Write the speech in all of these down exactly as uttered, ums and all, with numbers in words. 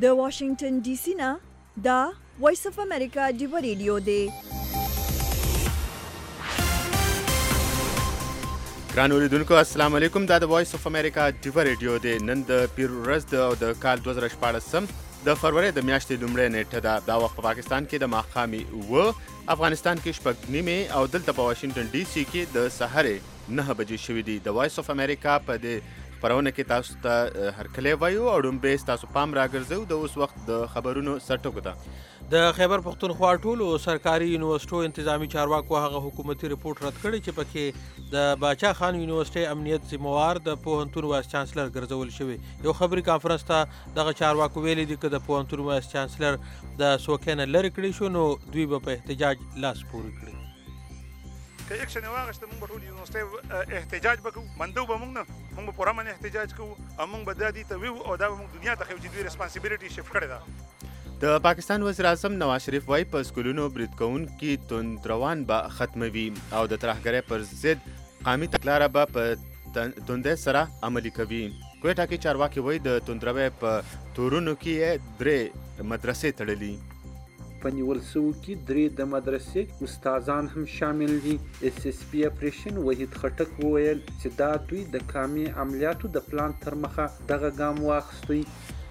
د واشنگټن ډي سي نه دا وایس اف امریکا ډیو ریډیو دی. ګران اوریدونکو السلام علیکم. دا د وایس اف امریکا ډیو ریډیو دی. نن د پیر ورځ د د کال دوه زره شپاړسم د فروری د میاشتې لومړۍ نیټه ده. دا وخت په پاکستان کې د ماښامې اوه، افغانستان کې شپږ نیمې او دلته په واشنګټن ډي سي کې د سهارې نهه بجې شوي دي. د وایس اف امریکا په دې خپرونه کې تاسو ته هرکلی وایو او ډومبې ستاسو پام راګرځو د اوس وخت د خبرونو سرټکو ته. د خیبر پښتونخوا ټولو سرکاري یونیورسټو انتظامی چارواکو هغه حکومتي رپورټ رد کړی چې پکې د باچا خان یونیورسټۍ امنیت ذمہوار د پوهنتون وایس چانسلر ګرځول شوی. یو خبري کانفرنس ته دغه چارواکو ویلي دي که د پوهنتون وایس چانسلر د سوکې نه لرې کړی شو نو دوی به په احتجاج لاس پورې کړي. که اکشن واغشته موږ به ټول یونیورسټۍ احتجاج به کوو، منده به موږ نه، موږ به پوره من احتجاج کوو او موږ به دا دي ته ویو او دا به موږ دنیا ته ښیو چې دوی ریسپانسیبلیټي شفټ کړې ده. د پاکستان وزیر اعظم نواز شریف وایي په سکولونو برید کوونکي توندروان به ختموي او د ترهګرۍ پر ضد قامي تګلاره به په توندۍ سره عملي کوي. کویټه کې چارواکي وایي د توندروۍ په تورونو کې یې درې مدرسې تړلي. په نیول شوو کې درې د مدرسې استادان هم شامل دي. اس اس پی اپریشن وحید خټک وویل چې دا دوی د کامي عملیاتو د پلان تر مخه دغه ګام واخیستی.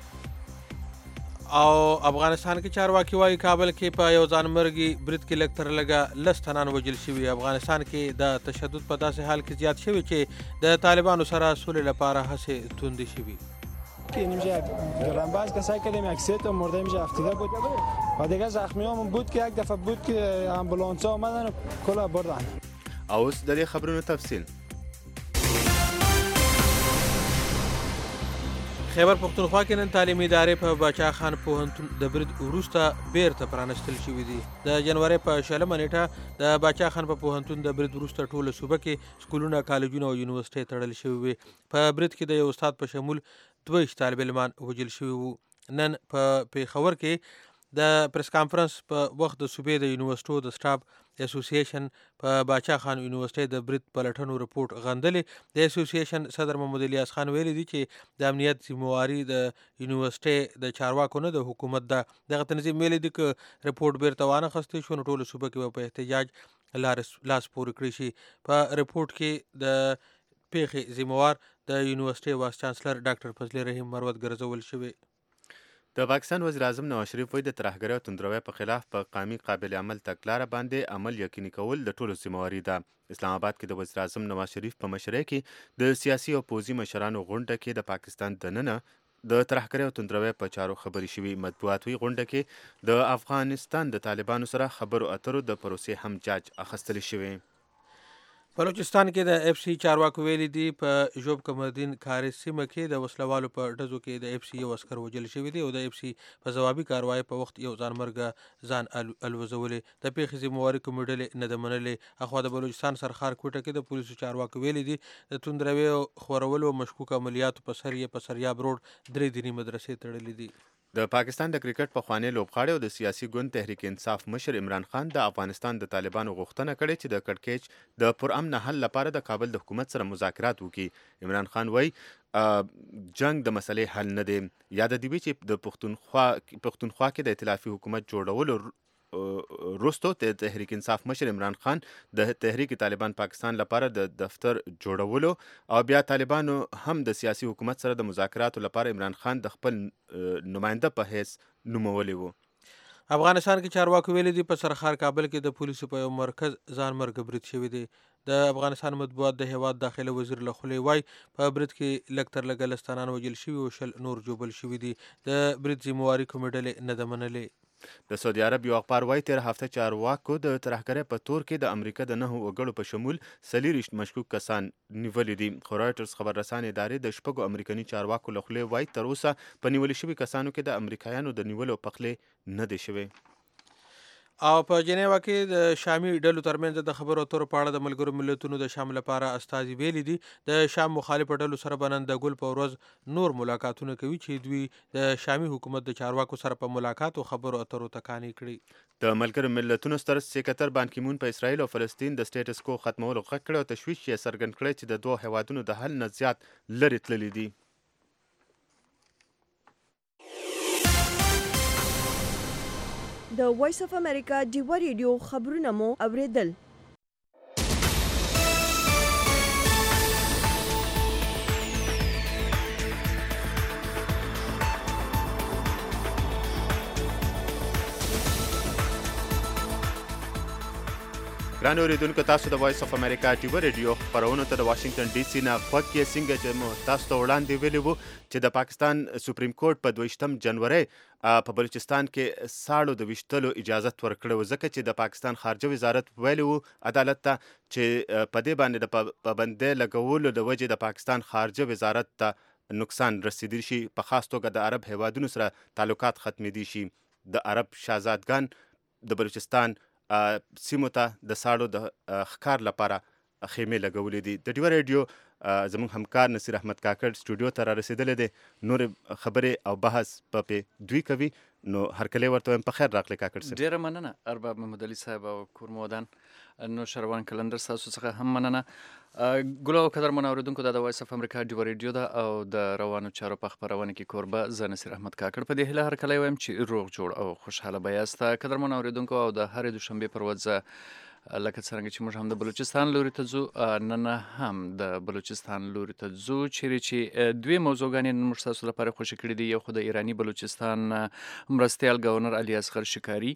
او افغانستان کې چارواکي وایي کابل کې په یو ځانمرګي برید کې لږ تر لږه لس تنان وژل شوي. افغانستان کې د تشدد په داسې حال کې زیات شوی چې د طالبانو سره سولې لپاره هڅې توندې شوي. اینجا گرانباز کسایی کردیم یک سه تا مرده اینجا افتاده بود و دیگه زخمی هم بود که یک دفعه بود که امبولانس ها آمدن و کلا بردن. اوس د دې خبرونو تفصیل. خیبر پښتونخوا کې نن تعلیمي ادارې په باچا خان پوهنتون د برید وروسته بیرته پرانستل شوي دي. د جنوري په شلمه نیټه د باچا خان په پوهنتون د برید وروسته ټوله صوبه کې سکولونه، کالجونه او یونیورسټۍ تړل شوي وي. په برید کې د یو استاد په شمول دوه ویشت طالب علمان وژل شوي وو. نن په پېښور کې د پریس کانفرنس په وخت د صوبې د یونیورسټو د سټاف اسوسییشن په باچا خان یونیورسټۍ د برید پلټنو رپورټ غندلې. د اسوسییشن صدر محمد الیاس خان ویلي دي چې د امنیت ذمہواري د یونیورسټۍ د چارواکو نه د حکومت ده. دغه تنظیم ویلي دي که رپورټ بیرته وانخیستی شو نو ټوله صوبه کې به په احتجاج لاس پورې کړی شي. په رپورټ کې د پیښې ذمہوار د یونیورسټۍ وایس چانسلر ډاکټر فضل رحیم مروت ګرځول شوی. د پاکستان وزیر اعظم نواز شریف وایي د ترهګرۍ او توندروۍ په خلاف په قامي قابل عمل تګلاره باندې عمل یقیني کول د ټولو ذمہواري ده. اسلام آباد کې د وزیر اعظم نواز شریف په مشرۍ کې د سیاسي او پوځي مشرانو غونډه کې د پاکستان دننه د ترهګرۍ او توندروۍ په چارو خبرې شوي. مطبوعاتي غونډه کې د افغانستان د طالبانو سره خبرو اترو د پروسې هم جاج اخیستل شوی. بلوچستان کې د اف سی چارواکو ویلي دي په ژوب کمردین کاري سیمه کې د وسلوالو په ډزو کې د اف سی یو عسکر وژل شوی دی او د اف سی په ځوابي کاروایی په وخت یو ځانمرګه ځان الوزولې. د پیښې ذمہواري کومې ډلې نه ده منلې. اخوا د بلوچستان سرخار کوټه کې د پولیسو چارواکو ویلي دي د توندروۍ او خورولو مشکوک عملیاتو په سر یې په سریاب روډ درې دیني مدرسې تړلې دي. د پاکستان د کرکټ پخوانی لوبغاړی او د سیاسي ګوند تحریک انصاف مشر عمران خان د افغانستان د طالبانو غوښتنه کړې چې د کړکېچ د پرامن حل لپاره د کابل د حکومت سره مذاکرات وکړي. عمران خان وایي جنگ د مسلې حل نه دی. یاد دی چې د پښتونخوا پښتونخوا کې د ائتلافي حکومت جوړولو وروسته د تحریک انصاف مشر عمران خان د تحریک طالبان پاکستان لپاره د دفتر جوړولو او بیا طالبانو هم د سیاسي حکومت سره د مذاکراتو لپاره عمران خان د خپل نماینده په حیث نومولی وو. افغانستان کې چارواکو ویلي دي په سرخار کابل کې د پولیسو په یو مرکز ځانمرګه برید شوی دی. د افغانستان مطبوعات د هیواد داخله وزیر له خولې وایي په برید کې لږ تر لږه لس تنان وژل شوي او شل نور ژوبل شوي دي. د برید ذمہواري کومې ډلې نه ده منلې. د سعودي عرب یو اخبار وایي تېره هفته چارواکو د ترهګرۍ په تور کې د امریکا د نهو وګړو په شمول څلېرویشت مشکوک کسان نیولي دي. خو رایټرز خبررسانې ادارې د شپږو امریکني چارواکو له خولې وایي تر اوسه په نیولي شوي کسانو کې د امریکایانو د نیولو پخلې نه دی شوی. او په جنیوا کې د شامي ډلو ترمنځ د خبرو اترو په اړه د ملګرو ملتونو د شام لپاره استازي ویلي دي د شام مخالف ډلو سره به نن د ګل په ورځ نور ملاقاتونه کوي چې دوی د شامي حکومت د چارواکو سره په ملاقات او خبرو اترو تکانې کړي. د ملګرو ملتونو ستر سکرټر بان کی مون په اسرائیل او فلسطین د سټیټس کو ختمولو غږ کړی او تشویش یې څرګند کړی چې د دوه هیوادونو د حل نه زیات لرې تللی دي. د وایس اف امریکا ډیوه ریډیو خبرونه مو اوریدل. ګران اوریدونکو، تاسو د وایس اف امریکا ټیوي ریډیو خبرونو ته د واشنگټن ډي سي نه خوښ یې. څنګه چې مو تاسو ته وړاندې ویلي وو چې د پاکستان سپریم کورټ په دویشتم جنوري په بلوچستان کې ساړو د ویشتلو اجازت ورکړی و، ځکه چې د پاکستان خارجه وزارت ویلي وو عدالت ته چې په دې باندې د پابندۍ لګولو د وجې د پاکستان خارجه وزارت ته نقصان رسیدلی شي، په خاص توګه د عرب هیوادونو سره تعلقات ختمېدی شي. د عرب شهزادګان د بلوچستان سیمو ته د ساړو د ښکار لپاره خیمې لګولې دي. د ډیوه ریډیو زموږ همکار نصیر احمد کاکړ سټوډیو ته را رسېدلی دی، نور خبرې او بحث په پې دوی کوي. نو هرکلی ورته وایم په خیر راغلی کاکړ صاحب. ډېره مننه ارباب محمد علي صاحب او کورمودان نو شروان کلندر ستاسو څخه هم مننه. ګلو او قدرمن اورېدونکو، دا د وایس اف امریکا ډیوه ریډیو ده او د روانو چارو په خپرونه کې کوربه زه نصیر احمد کاکړ په دې هیله هرکلی وایم چې روغ جوړ او خوشحاله به یاست. قدرمن اورېدونکو، او د هرې دوشنبې پر ورځ لکه څرنګه چې موږ هم د بلوچستان لوري ته ځو، نن هم د بلوچستان لوري ته ځو، چیرې چې دوی موضوعګانې نن موږ ستاسو لپاره خوشې کړي دي. یو خو د ایراني بلوچستان مرستیال ګورنر علي اصغر شکاري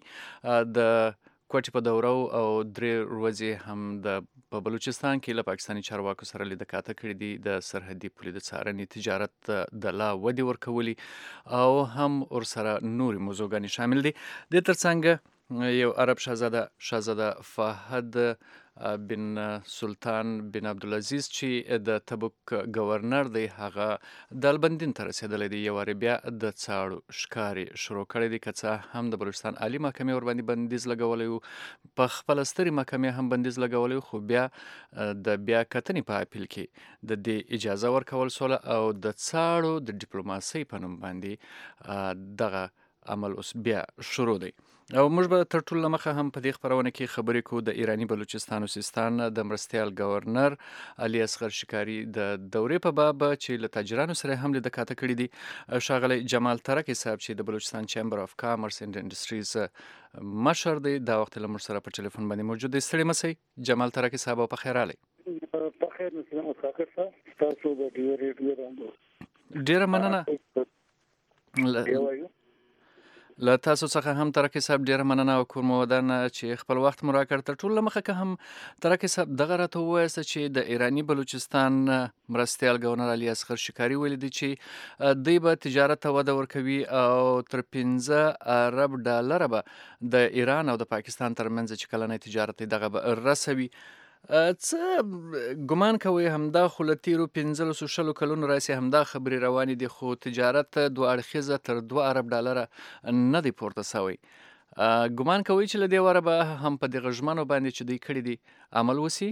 د کوټې په دوره او درې ورځې هم د په بلوچستان کې له پاکستاني چارواکو سره لید کاته کړي دي، د سرحدي پولې د څارنې، تجارت د لا ودې ورکولي او هم ورسره نورې موضوعګانې شامل دي. د ترڅنګ یو عرب شهزاده شهزاده فهد بن سلطان بن عبدالعزیز چې د تبوک گورنر دی، هغه د البندین ته رسېدلی دی. یو وارې بیا د څاړو ښکار شروع کړی دی، که څه هم د بلوچستان عالي محکمې ورباندې بندیز لګولی و، په خپله سترې محکمې هم بندیز لګولی و، خو بیا د بیا کتنې په اپیل کې د دې اجازه ورکول سوله او د څاړو د ډیپلوماسۍ په نوم باندې دغه عمل اوس بیا شروع دی. او موږ به تر ټولو له مخه هم په دې خپرونه کې خبرې کوو د ایراني بلوچستان او سیستان د مرستیال ګورنر علي اصغر شکاري د دورې په باب چې له تاجرانو سره هم لید کاته کړي دي. ښاغلی جمال ترکی صاحب چې د بلوچستان چیمبر اف کامرس اینډ انډسټریز مشر دی، دا وخت له موږ سره په ټلیفون باندې موجود دی. ستړي مسئ جمال ترکی صاحب، او په خیر راغلی. په خیر نصیر احمد کاکړ صاحب، تاسو د ډیوه ریډیو راندو ډېره مننه له تاسو څخه هم ترکی صاحب، ډېره مننه او کورمودان چې خپل وخت مو راکړ. تر ټولو له مخه که هم ترکی صاحب دغه راته ووایاست چې د ایراني بلوچستان مرستیال ګورنر علي اصغر شکاري ویلي دي چې دوی به تجارت ته وده ورکوي او تر پنځه ارب ډالره به د ایران او د پاکستان ترمنځ چې کلنی تجارت دی دغه به رسوي. څه ګمان کوئ همدا خو له تیرو پنځلسو شلو کلونو راسې همدا خبرې روانې دي، خو تجارت دوه اړخیزه تر دوه ارب ډالره نه دی پورته سوی. ګمان کوئ چې له دې وره به هم په دغه ژمنو باندې چې دوی کړي دي عمل وسي؟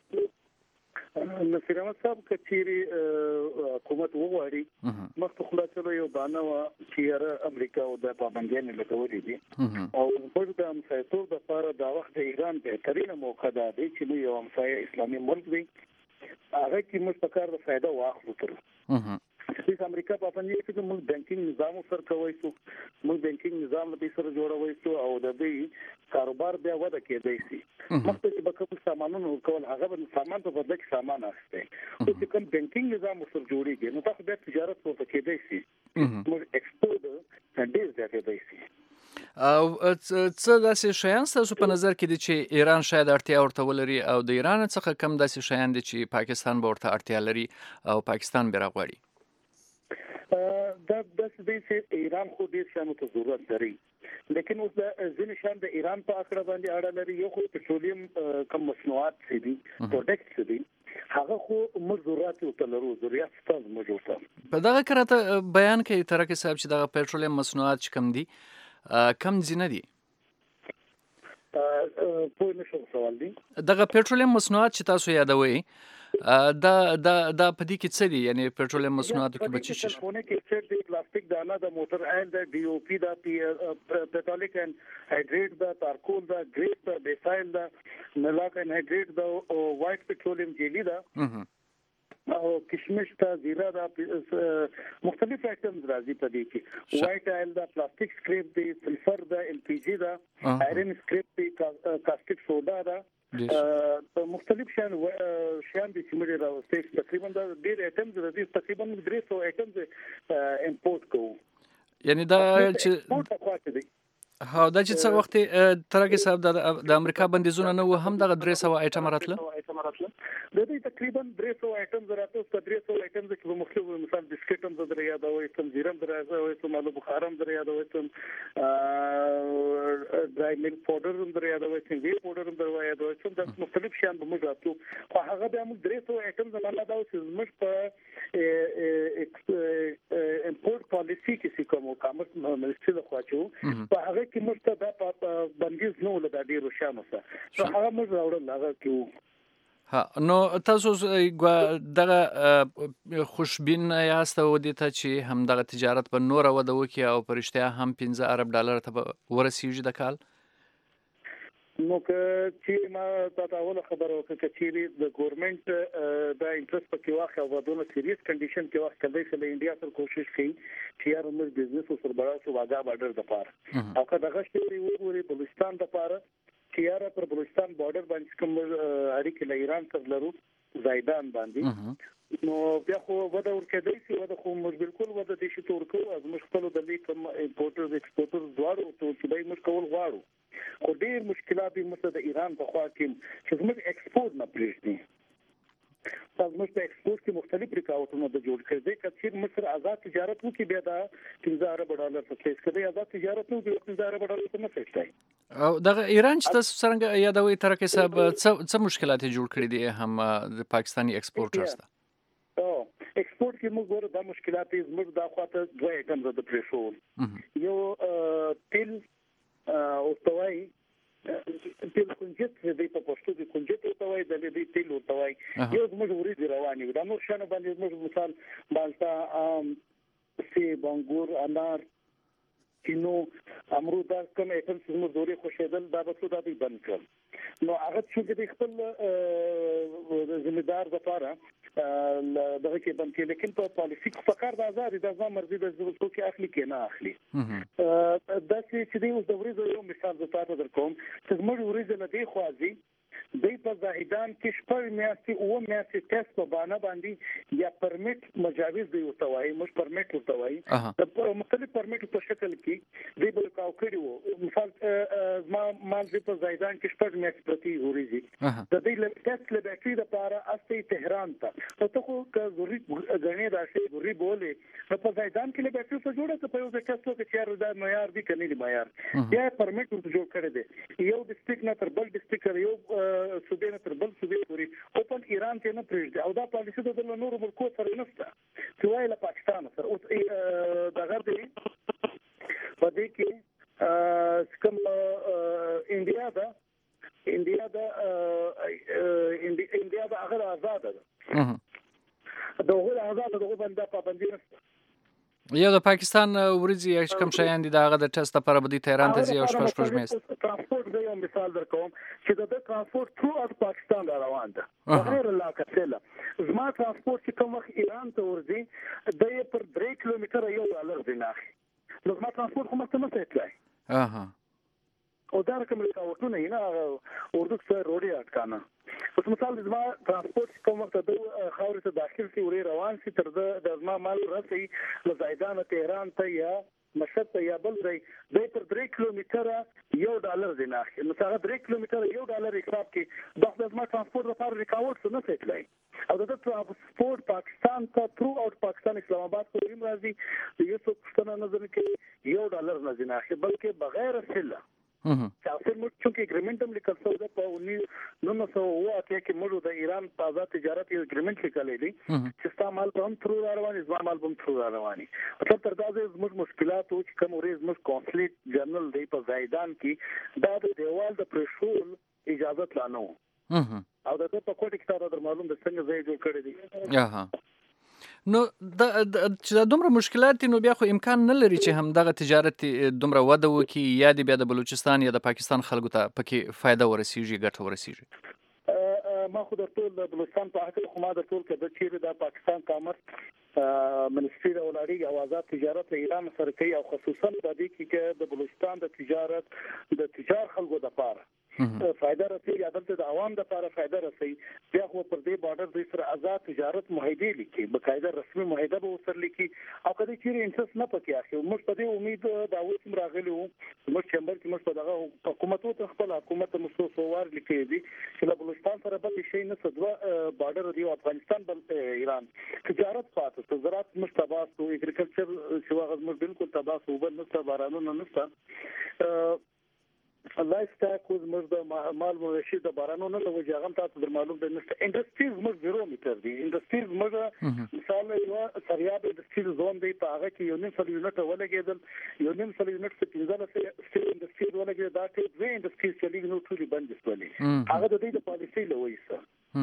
نصیر احمد صاحب، که چیرې حکومت وغواړي مخکې خلاصولو یو بانه وه چې یاره امریکا او د پابندیانې لګولې دي او موږ د همسایهتوب دپاره دا وخت د ایران بهترینه موقع دا دی چې موږ یو همسایه اسلامي ملک دی، هغه کې موږ په کار د فایده واخلو. تر چې امریکا پابندي کې موږ بانکینګ نظام سره کوی شو، موږ بانکینګ نظام له دې سره جوړوي شو او د دې کاروبار بیا وده کېدای شي. مخکې چې به کوم سامانونه ورکول هغه به سامان په بدله کې سامان اخیستی، خو چې کوم بانکینګ نظام سره جوړېږي نو تاسو بیا تجارت ورته کېدای شي، موږ ایکسپورټ ډېر زیاتېدای شي. او څه داسې شیان ستاسو په نظر کې دي چې ایران شاید اړتیا ورته ولري او د ایران څخه کم داسې شیان دي چې پاکستان به ورته اړتیا لري او پاکستان به راغواړي؟ دا داسې دی چې ایران خو ډېر شیانو ته ضرورت لري، لیکن اوس د ځینې شیان د ایران په اکړه باندې اړه لري. یو خو پټرولیم کم مصنوعات چې دي، پروډکټس چې دي، هغه خو موږ ضرورت ورته لرو، ضرورت ستاسو موجود ده. په دغه کې راته بیان کوي ترکی صاحب چې دغه پټرولیم مصنوعات چې کم دي کم ځینه دي؟ پوه نه شوم سوال دی. دغه پټرولیم مصنوعات چې تاسو یادوئ دا دا دا په دې کې څه دي؟ یعنی پټرولیم مصنوعاتو کې به څه شي؟ فونه کې چې د پلاستیک دانه د موټر آیل د ډي او پی د پټالیک اینڈ هایډریټ د تارکول د ګریس د بیسایل د ملاک اینڈ هایډریټ د وایټ پټرولیم جیلی دا او کشمش ته زیره دا مختلف آیټمز راځي په دې کې وایټ آیل دا پلاستیک سکریپ دی سلفر دا ال پی جی دا آیرن سکریپ دی کاستیک سوډا دا مختلف شان شان دي چې موږ راوستي تقریبا دا ډېر آیټمز راځي تقریبا درې سوه آیټمز امپورټ کوو یعنی دا چې ها دا چې څه وخت ترګه صاحب د امریکا بندیزونه نه و هم دغه درې سوه آیټم راتله د دې تقریبا درې سوه آیټم راته په درې سوه آیټم کې په مختلفو مثال بسکټ هم درې یادوي تم زیرم درې یادوي تم آلو بخار هم درې یادوي تم ډرای ملک پاوډر هم درې یادوي تم وی پاوډر هم درې یادوي تم د مختلف شان به موږ راتلو خو هغه به موږ درې سوه آیټم زمانه دا چې موږ په امپورټ پالیسی کې کوم کامرس منسټری له خوا چې په هغه کې موږ ته د بندیز نه ولدا ډیرو شانو سره نو هغه موږ راوړل هغه کې ها نو تاسو دغه خوشبین یاست و دي ته چې هم دغه تجارت په نور وده وکي او پرشتیا هم پنځه ارب ډالر ته ورسیږي د کال نو که چې ما تاسو ول خبر او که چې د ګورنمنت دا انټرست پکې واخه او ودونه سیریس کنډیشن کې واخه کله چې انډیا سره کوشش کوي چې یار موږ بزنس سره بڑا سو واګه بارډر د پاره او که دغه شی وګوري بلوچستان د پاره چې یاره پر بلوچستان بارډر باندې کوم اړیکې له ایران سره لرو زیدان باندې نو بیا خو ودا ورکړی چې ودا خو موږ بالکل ودا د شي تور کو از موږ خپل د دې کوم امپورټرز ایکسپورټرز دواړو ته چې به موږ کول غواړو خو ډېر مشکلات دي مثلا د ایران په خوا کې چې موږ ایکسپورټ نه پریږدي تاسو موږ په ایکسپورټ کې مختلف رکاوټونه د جوړ کړي دي چې مصر آزاد تجارت وکړي بیا دا پنځه ارب ډالر څخه کېږي آزاد تجارت نو بیا پنځه ارب ډالر څخه نه کېږي او دغه ایران چې تاسو څنګه یادوي تر کې صاحب څه مشکلات جوړ کړي دي هم د پاکستاني ایکسپورټرز ته او ایکسپورټ کې موږ ګورو دا مشکلات یې موږ دا خواته دوه آیټمز د پریشول یو تیل او توای تیل کنجت دې په پښتو کې کنجت او توای د دې تیل او توای یو موږ ورې رواني دا نو شنه باندې موږ مثال بالتا سی بانګور انار کینو امرود کوم ایتم چې موږ دوري خوشیدل دا به څه د بند کړ نو هغه چې د خپل ذمہدار لپاره دغه کې بند کې لیکن په پالیسی کې فقر د آزاد د ځما مرزي د ضرورت کې اخلي کې نه اخلي دا چې د اوس د ورځې یو مثال د تاسو در کوم چې موږ ورځې نه دی خوازي د په زاهدان کې شپږ میاشتې او میاشتې ټیسټ په باندې باندې یا پرمیټ مجاوز دی او توای مش پرمیټ او توای د مختلف پرمیټ په شکل کې دی بل کاو کړی وو مثال ما مال په زاهدان کې شپږ میاشتې پرتی ورېږي د دې ل ټیسټ لبټري د لپاره استه تهران ته نو ته خو که ضروري غنې راشي ضروري بوله نو په زاهدان کې لبټري څه جوړه ته په یو ټیسټ کې چیر د معیار دی کني دی معیار یا پرمیټ جوړ کړی دی یو ډیسټریکټ نه تر بل ډیسټریکټ یو صوبې نه تر بل صوبې پورې اوپن ایران ته نه پریږدي او دا پالیسي د نورو ملکو سره نشته سوای له پاکستان سره اوس دغه دی په دې کې کوم انډیا دا انډیا دا انډیا دا هغه آزاد ده دغه آزاد دغه باندې پابندي نشته یو د پاکستان ورځي کوم شایان دي دغه د ټیسټ لپاره به د تهران ته ځي او شپږ شپږ میاشتې ترانسپورت دی یو مثال درکوم چې د ترانسپورت ټرو اوټ پاکستان روان ده غیر علاقه څه زما ترانسپورت چې کوم وخت ایران ته ورځي د پر درې کیلومتر یو ډالر دی نه نو زما ترانسپورت کومه څه نه تلای اها او دا کوم رکاوټونه نه اردو څخه روډي اٹکانه اوس مثال زما ترانسپورت کوم وخت د خاورې ته داخل شي ورې روان شي تر د زما مال رسي له زیدان تهران ته یا مشهد ته یا بل ځای د پر درې کیلومتر یو ډالر دی نه نو هغه درې کیلومتر یو ډالر حساب کې د زما ترانسپورت لپاره رکاوټ څه نه تلای او د ترانسپورت پاکستان ته تھرو اوټ پاکستان اسلام آباد په ریم راځي یو څه پښتنه نظر کې یو ډالر نه دی نه بلکې بغیر سله چې موږ چې اګریمنټ هم لیکل شوی د په نو سو او اته کې موږ د ایران په آزاد تجارت یو اګریمنټ لیکل دي چې استعمال په هم تھرو رواني ځوامال په تھرو رواني مطلب تر دا موږ مشکلات او چې کوم ورځ موږ کانسلیټ جنرال دی په زیدان کې دا د دیوال د پرشول اجازه لانو او د په کوټه کې دا معلوم د څنګه ځای جوړ کړی دی اها نو د چې دومره مشکلات نو بیا خو امکان نه لري چې هم دغه تجارت دومره وده وکي یا د بیا د بلوچستان یا د پاکستان خلکو ته پکې فائدہ ورسیږي ګټه ورسیږي ما خو د ټول د بلوچستان په حق خو ما د ټول کې د چیرې د پاکستان کامرس منستری د ولادي اوازات تجارت له ایران سره کوي او خصوصا د دې کې د بلوچستان د تجارت د تجار خلکو د پاره فائدہ رسي یا دلته د عوام د لپاره فائدہ رسي بیا خو پر دې بارډر د سره آزاد تجارت معاهده لیکي بقاعده رسمي معاهده به وسر لیکي او کله چې انټرست نه پکې اخی موږ په دې امید دا اوس راغلی وو موږ چمبر کې موږ په دغه حکومت او خپل حکومت مستوسوار لیکي دي چې د بلوچستان سره به شي نه صدوا بارډر دی افغانستان بل ایران تجارت پاتې زراعت مشتباس او اګریکلچر چې واغ موږ بالکل تباس او بل نشته بارانونه نشته لایف سټاک اوس موږ د مال موشي د بارانونو له وجه هغه تاسو در معلوم دی نشته انډستریز موږ زیرو میټر دی انډستریز موږ مثال یو سریاب انډستریز زون دی په هغه کې یو نیم سل یونټ ولګیدل یو نیم سل یونټ څخه پنځه سل انډستریز ولګیدل دا ټول دوه انډستریز چې لګ نو ټولي بند شولې هغه د دې د پالیسي له وایسه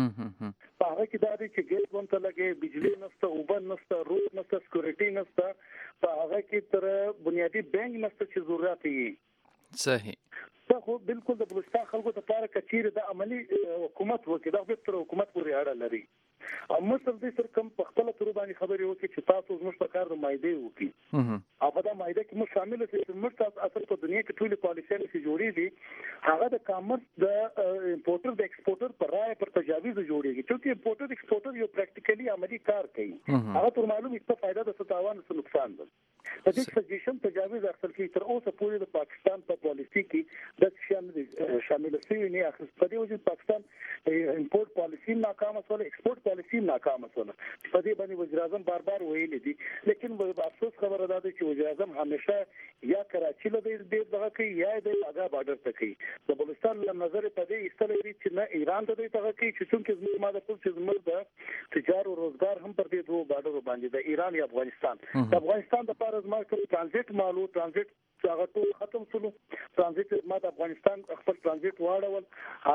په هغه کې دا دی چې ګیس ونته لګي بجلی نشته اوبن نشته روډ نشته سکیورټي نشته په هغه کې تر بنیادی بانک نشته چې ضرورت یې صحیح دا خو بالکل د بلوچستان خلکو ته لپاره کچیر د عملی حکومت وکړي دا به تر حکومت پورې اړه لري او مثلا د سر کم په خپل تر باندې خبرې وکړي چې تاسو زموږ په کار د مایده وکړي او په دا مایده کې مو شامل شئ چې موږ تاسو اصل په دنیا کې ټول پالیسۍ چې جوړې دي هغه د کامرس د امپورټر د ایکسپورټر پر رائے پر تجاویز جوړېږي چې امپورټر ایکسپورټر یو پریکټیکلی عملی کار کوي هغه تر معلومه څه فائدہ د ستاوان څه نقصان ده د دې سجیشن تجاویز اصل کې تر اوسه پورې د پاکستان په پالیسي کې د شامل شامل شوی نه اخر په دې وجه پاکستان امپورټ پالیسي ناکامه شول ایکسپورټ پالیسي ناکامه شول په دې باندې وزیر اعظم بار بار ویلي دي لیکن په افسوس خبره ده چې وزیر اعظم همیشه یا کراچي له دې دغه کوي یا د هغه بارډر ته کوي د بلوچستان له نظر په دې استلوي چې نه ایران ته دغه کوي چې څنګه زموږ ماده ټول چې زموږ د تجارت او روزګار هم پر دې دوه بارډر باندې د ایران یا افغانستان د افغانستان د لپاره زما کوم ترانزیت مالو ترانزیت هغه ټول ختم شول ترانزیت ما د افغانستان خپل ترانزیت واړول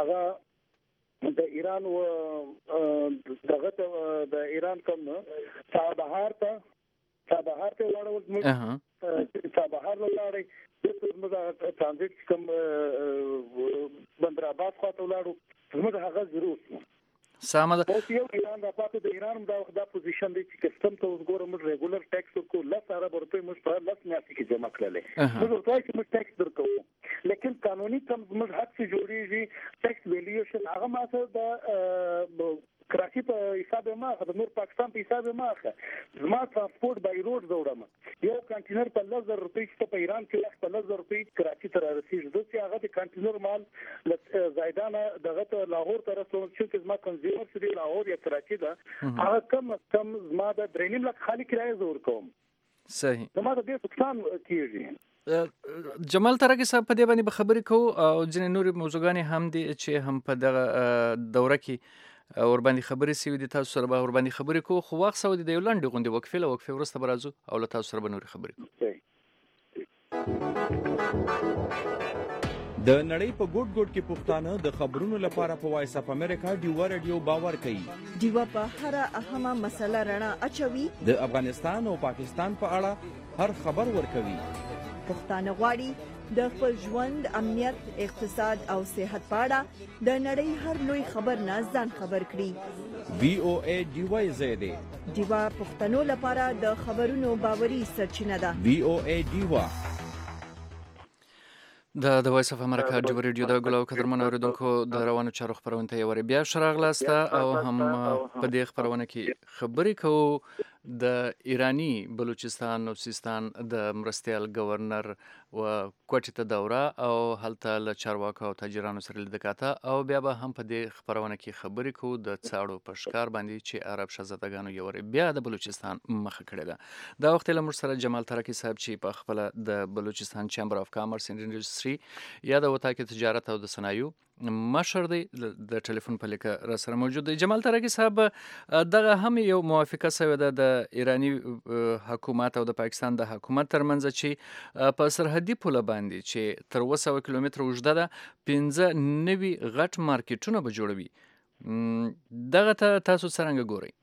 هغه د ایران او دغه د ایران کوم چابهار ته چابهار ته واړول موږ چابهار لاړې د موږ ترانزیت کوم بندر آباد خواته ولاړو موږ هغه ضرورت سامه اوس یو ایران د پاتې د ایران دا د پوزیشن دی چې کسٹم ته وګورم موږ ریګولر ټیکس کو لا سره ورته موږ په لاس میاشتې کې جمع کړل موږ ورته چې موږ ټیکس درکو لیکن قانوني کم موږ حق څخه جوړیږي ټیکس ویلیوشن هغه ماته د کراچي په حساب ما د نور پاکستان په حساب ما زما ترانسپورت بای روډ زوړم یو کنټینر په لس زره روپۍ چې په ایران کې په لس زره روپۍ کراچي ته رسیږي د چې هغه د کنټینر مال زیدانه دغه لاهور ته رسول چې زما کنزیومر سری لاهور یا کراچي ده هغه کم کم زما د درېنیم لک خالي کرایه زور کوم صحیح زما د دې نقصان کیږي جمال ترکي صاحب په دې باندې خبرې کوو او ځینې نورې موضوعګانې هم دي چې هم په دغه دوره کې اور باندې خبرې سوي دي تاسو سره به اور باندې خبرې کوو خو وخت سو د یو لنډ غونډې وقفې له وقفې وروسته به راځو او له تاسو سره به نورې خبرې کوو د نړۍ په ګوټ ګوټ کې پښتانه د خبرونو لپاره په وایس اف امریکا ډیوا رادیو باور کوي ډیوا په هر اهمه مسله رڼا اچوي د افغانستان او پاکستان په اړه هر خبر ورکوي پښتانه غواړي د خپل ژوند امنیت اقتصاد او صحت په اړه د نړۍ هر لوی خبر نه ځان خبر کړي وی او ای ډیوا زیاده ډیوا پښتنو لپاره د خبرونو باوري سرچینه ده وی او ای ډیوا د د وایس اف امریکا ډیو ریډیو د ګلو قدرمن اوریدونکو د روانو چارو خبرونه ته یو بیا شراغلاسته او هم په دې خبرونه کې خبرې کوو د ایرانی بلوچستان او سیستان د مرستیال گورنر و کوټې ته دوره او هلته له چارواکو او تاجرانو سره لیدل کاته او بیا به هم په دې خبرونه کې خبرې کوو د څاړو په ښکار باندې چې عرب شهزادګانو یو بیا د بلوچستان مخه کړې ده دا وخت له موږ سره جمال ترکي صاحب چې په خپل د بلوچستان چیمبر اف کامرس اینډ انډستری یا د وتاکي تجارت او د صنایعو مشر دی د ټلیفون په لیکه را سره موجود دی جمال ترکي صاحب دغه هم یو موافقه شوې ده د ایرانی حکومت او د پاکستان د حکومت ترمنځ چې په سرحدي پوله باندې چې تر اوه سوه کیلومتره اوږده ده پنځه نوي غټ مارکیټونه به جوړوي دغه ته تاسو څرنګه ګورئ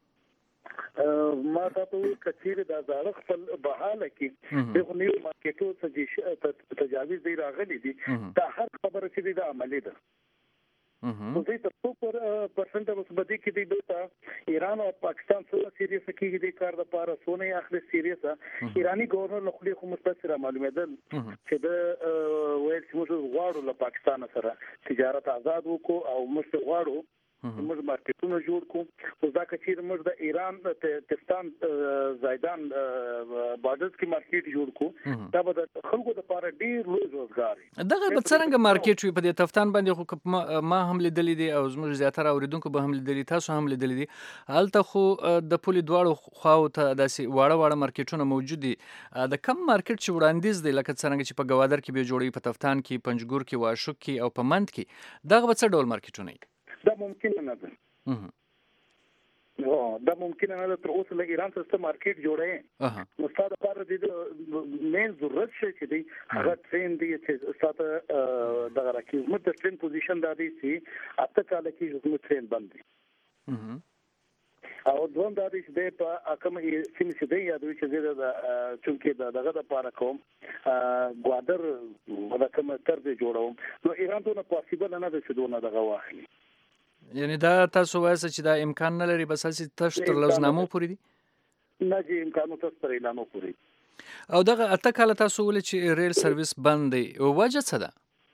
ما تاسو کثیر د زړه خپل بحاله کې د نیو مارکیټو تجاویز دی راغلي دي دا هر خبره چې د عملي ده خو دې تر څو پر پرسنټ مثبتي کې دی دلته ایران او پاکستان سره سیریس کېږي د کار لپاره سونه اخلي سیریس ایرانی گورنر له خپل خو مستفسره معلوماتل چې د ویل چې موږ غواړو له پاکستان سره تجارت آزاد وکړو او موږ غواړو موږ مارکیټونه جوړ کوو. دا کچیر موږ د ایران تفتان زیدان بارډرز کې مارکیټ جوړ کوو دا به د خلکو لپاره ډیر لوی روزګار دی. دغه به څنګه مارکیټ وي په دې تفتان باندې خو ما هم لیدلې دي او زموږ زیاتره اوریدونکو به هم لیدلې تاسو هم لیدلې دي هلته خو د پولي دواړو خواو ته داسې واړه واړه مارکیټونه موجود دي. د کم مارکیټ چې وړاندیز دی لکه څنګه چې په ګوادر کې به جوړوي په تفتان کې پنجګور کې واشوک کې او په مند کې دغه به څه ډول مارکیټونه وي؟ دا ممکن نه ده. او دا ممکن نه ده تر اوسه له ایران سره مارکیټ جوړه نو ستاسو لپاره د مین ضرورت شي چې دی هغه ټرین دی چې تاسو دغه راکې موږ د ټرین پوزیشن دا دی چې اته کال کې موږ ټرین باندې او دوم دا دی چې په کومه سیمه چې دی یادوي چې د چونکې دغه د پاره کوم ګوادر د کومه تر دې جوړوم نو ایران ته پوسیبل نه ده چې دونه دغه واخلي. یعنی دا تاسو وایسته چې دا امکان نه لري بس هسې تش تر لوزنامو پورې دي؟ نه جی امکانو تاسو تر اعلانو پورې. او دغه اته کاله تاسو ولې چې ریل سرویس بند دی وجه څه ده؟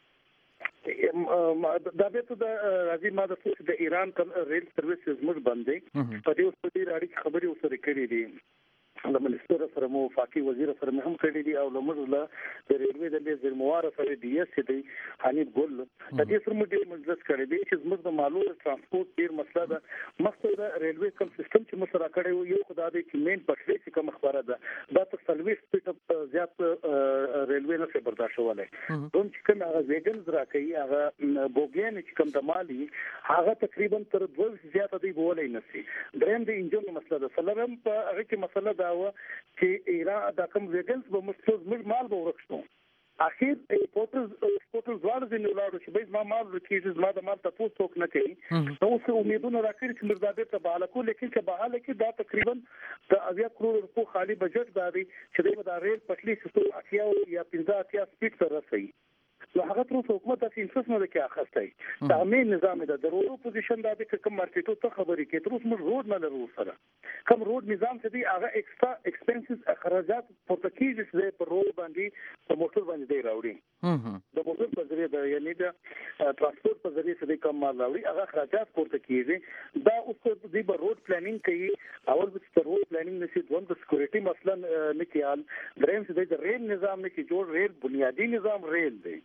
دا به ته د راځي ما د ایران ریل سرویس زموږ بند دی په دې وخت کې راړي خبرې وسره کړې دي د منستر سره مو فاقي وزیر سره هم کړی دی او لمر له د ریلوی د وزیر موار سره دی اس دی حنیف ګل د دې سره مو ډیر مجلس کړی دی چې زموږ د مالو ترانسپورت ډیر مسله ده مخکې د ریلوی کوم سیستم چې مسره کړی یو خدای دی چې مین پټلې چې کوم خبره ده دا تر سرویس سپیډ زیات ریلوی نه څه برداشت ولای دوم چې کوم هغه ویګنز راکې هغه بوګین چې کوم د مالی هغه تقریبا تر دوه زیات دی بولای نسی دریم د انجن مسله ده سلام په هغه کې مسله ده چې ایران د کوم ویګنز به مستوز مړ مال به ورکړو اخیر ایپورټرز ایکسپورټرز واړه دي نو لاړو چې به ما مال ورکیږي ما د مال تاسو څوک نه کوي نو څه امیدونه راکړي چې مرزاده ته بحاله کو لیکن چې بحاله کې دا تقریبا د اویا کروڑ روپو خالی بجټ داري چې د ریل پټلي سیستم اتیا یا پنځه اتیا سپیډ سره رسي نو هغه تر اوسه حکومت د انفرس نه کې اخستای تامین نظام د درولو پوزیشن دا د کوم مارکیټو ته خبرې کې تر اوسه موږ روډ نه لرو سره کوم روډ نظام چې دی هغه ایکسترا ایکسپنسز اخراجات پورته کیږي چې په روډ باندې په موټر باندې دی راوړي د موټر په ذریعہ د یعنی د ترانسپورت په ذریعہ چې کوم مال راوړي هغه اخراجات پورته کیږي دا اوس د به روډ پلانینګ کوي اول د روډ پلانینګ نشي دوم د سکیورټي مثلا نه کیال دریم چې د ریل نظام نه کې جوړ ریل بنیادی نظام ریل دی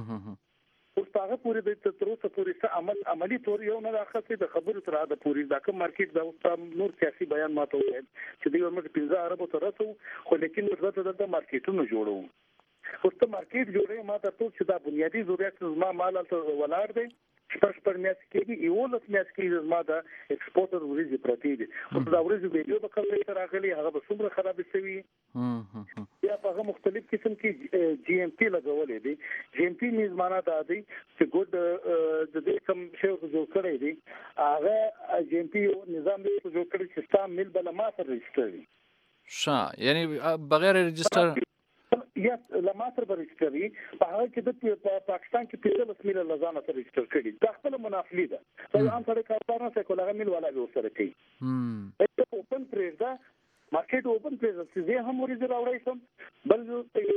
اوس هغه پوری د تر اوسه پوری څه عمل عملی تور یو نه راخصه د خبرو تر هغه پوری دا کوم مارکیټ دا نور سیاسي بیان ماته وایي چې دوی موږ پنځه اربو تر رسو خو لیکن ورته د مارکیټونو جوړو اوس ته مارکیټ جوړې ما ته ټول چې دا بنیادی ضرورت زما مال ته ولار دی شپږ پر میاس کې یو لس میاس کې زما دا ایکسپورټر ورزي پرتی دي او دا ورزي ویډیو په کوم ځای راغلي هغه به څومره خراب شوی یا په هغه مختلف قسم کې جی ایم پی لګولې دي جی ایم پی میزمانه دا دي چې ګډ د دې کوم شی جوړ کړی دي هغه جی ایم پی نظام دې جوړ کړی چې ستا مل بل ما سره ريجستر وي شا یعنی بغیر ريجستر یا لماتر به ريجستر وي په هغه کې د پاکستان کې پیژل اسمیل لزانه سره ريجستر کړي دا خپل منافلی ده دا عام سره کارونه څه کوله مل ولا به سره کوي هم اوپن پریز دا مارکیټ اوپن پریز چې هم ورزي راوړی سم بل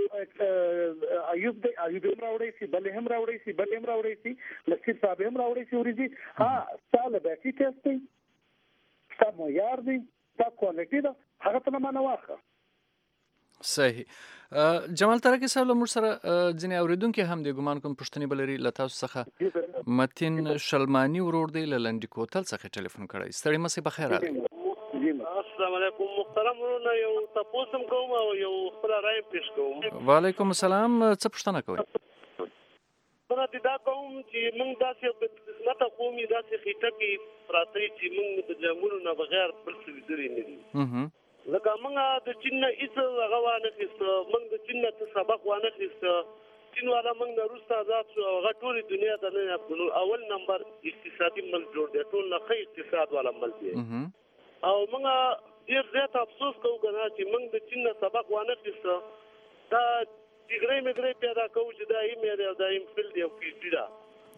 ایوب د ایوب راوړی سي بل هم راوړی سي بل هم راوړی سي نصیر صاحب هم راوړی سي ورزي ها ساله به چې تاسو سم یار دي دا کوالټي دا هغه ته ما نه واخه صحیح جمال ترکی صاحب له موږ سره ځینې اوریدونکي هم د ګمان کوم پوښتنې بل لري له تاسو څخه متین شلمانی ورور دی له لنډي کوتل څخه ټلیفون کړی ستړي مسي په خیر راغلی السلام علیکم محترم ورونه یو تاسو کوم او یو خپل راي پېښ کوم وعلیکم السلام څه پوښتنه کوئ زه دا کوم چې موږ داسې نته قومي داسې خېټه پراته چې موږ د جامونو نه بغیر بل څه وزري نه دي لکه موږ د چین نه هیڅ هغه وانه خسته موږ د چین نه څه سبق وانه خسته چین والا موږ نه روسته آزاد شو هغه ټول دنیا ته نه اول نمبر اقتصادي ملک جوړ دی ټول نه ښه اقتصاد والا ملک دی او موږ ډېر زیات افسوس کوو کنه چې موږ د چین نه سبق وانه خسته دا ډیګری مګری پیدا کوو چې دا یې مې دا یې فل دی او پی ډی دا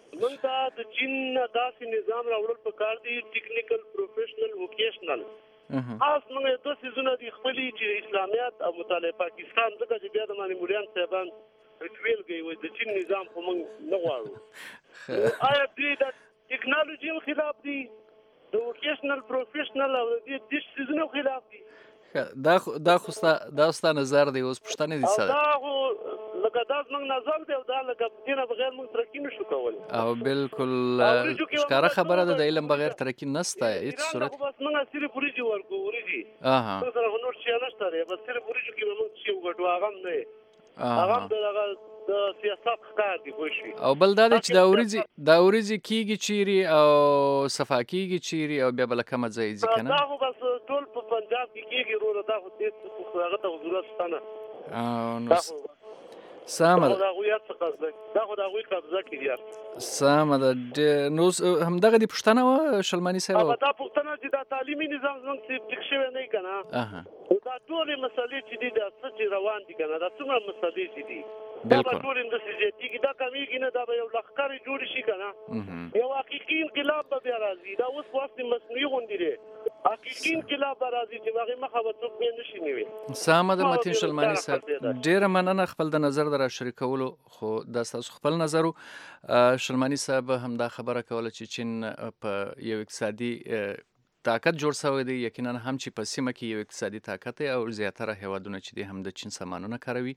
موږ ته د چین داسې نظام راوړل پکار دي ټیکنیکل پروفیشنل ووکیشنل خاص موږ د دوه سيزونه دي خپلې چې اسلامیت او مطالعه پاکستان دغه چې بیا د باندې مولان صاحبان ریټویل کوي وایي د چین نظام خو موږ نه غواړو آیا دې د ټیکنالوژي خلاف دي د ووکیشنل پروفیشنل او د دې سيزونو خلاف دي دا دا خو دا ستا نظر دی اوس پښتنه دي سره دا خو لکه دا زموږ نظر دی او دا لکه دینه بغیر موږ ترقي نشو کولی او بالکل ښکاره خبره ده د علم بغیر ترقي نشته هیڅ صورت بس موږ صرف وریجې ورکو وریجې اها موږ سره نور شی نشته دی بس صرف وریجو کې موږ شی وګټو هغه هم نه هغه هم دغه د سیاست ښکار دی پوه شئ او بل دا دی چې دا وریجې دا وریجې کیږي چیرې او صفا کیږي چیرې او بیا بله کومه ځای ځي که نه دا خو بس ټول په پنجاب کې کېږي وروره دا خو دې هغه ته ضرورت شته نه نو سمه ده دا خو د هغوی قبضه کې دي سمه ده نو همدغه دې پوښتنه وه شلماني صاحب دا پوښتنه چې دا تعلیمي نظام زموږ چې ټیک شوی نه وي که نه دا ټولې مسلې چې دي دا څه چې روان دي که نه دا څومره مسلې چې دي دا به ټول انداسې زیاتېږي دا کمیږي نه دا به یو لښکرې جوړې شي که نه یو حقیقي انقلاب به بیا راځي دا اوس خو هسې مصنوعي غوندې دی حقیقي انقلاب به راځي چې هغې مخه به څوک بیا نه شي نیوی سمه ده متین شلماني صاحب ډېره مننه خپل د نظر د راشریکولو خو دا ستاسو خپل نظر و شلماني صاحب همدا خبره کوله چې چین په یو اقتصادي طاقت جوړ شوی دی یقینا هم چې په سیمه کې یو اقتصادي طاقت دی او زیاتره هیوادونه چې دي هم د چین سامانونه کاروي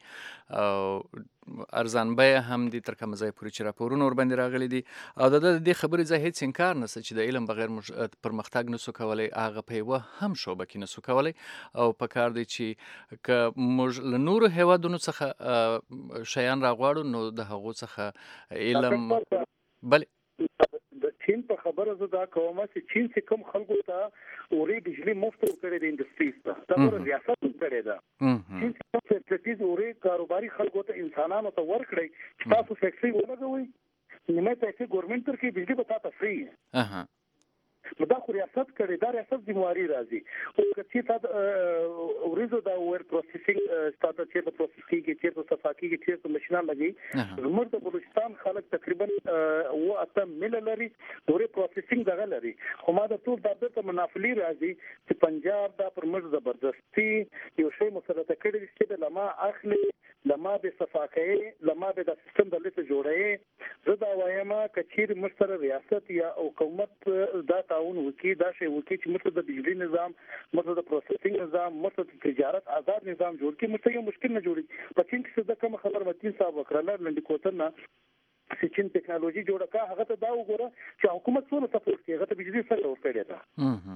او ارزان بیه هم دي تر کومه ځای پورې چې راپورونه ورباندې راغلي دي او د دې خبرې ځای هېڅ انکار نشته چې د علم بغیر موږ پرمختګ نسو کولی هغه په یوه هم شعبه کې نسو کولی او پکار دی چې که موږ له نورو هیوادونو څخه شیان راغواړو نو د هغو څخه علم بلې د چین په خبره زه دا کوم چې چین چې کوم خلکو ته اورې بجلی مفت ورکړې د انډسټریز ته دا ور ریاست کړې ده چین چې فیسټیز اورې کاروباري خلکو ته انسانانو ته ورکړي چې تاسو فیکټري ولګوئ نیمه پیسې ګورنمنت ترکي بجلی به تاسو فری اها نو دا خو ریاست کړي دا ریاست ذمہواری راځي او چې تاسو ورزو دا ور پروسیسینګ ستاسو چې په پروسس کې چې په صفا کې چې په ماشينه لګي زموږ د بلوچستان خلک تقریبا و اته مل لري ورې پروسیسینګ دغه لري خو ما د ټول د ته منافلی راځي چې پنجاب دا پر مرز زبردستی یو شی مسلط کړي چې لما اخلي لما به صفاکه لما به د سیستم د لته جوړه زه دا وایم کچیر مستر ریاست یا حکومت دا تعاون وکي دا شی وکي چې مستر د بجلی نظام مستر د پروسیسینګ نظام مستر د تجارت آزاد نظام جوړ کړي مستر یو مشکل نه جوړي په چین کې څه کوم خبر متین صاحب وکړل لنډی کوتر نه چې چین ټیکنالوژي جوړه کا هغه ته دا وګوره چې حکومت څونه سپورټ کوي هغه ته بجلی سره ورکړي تا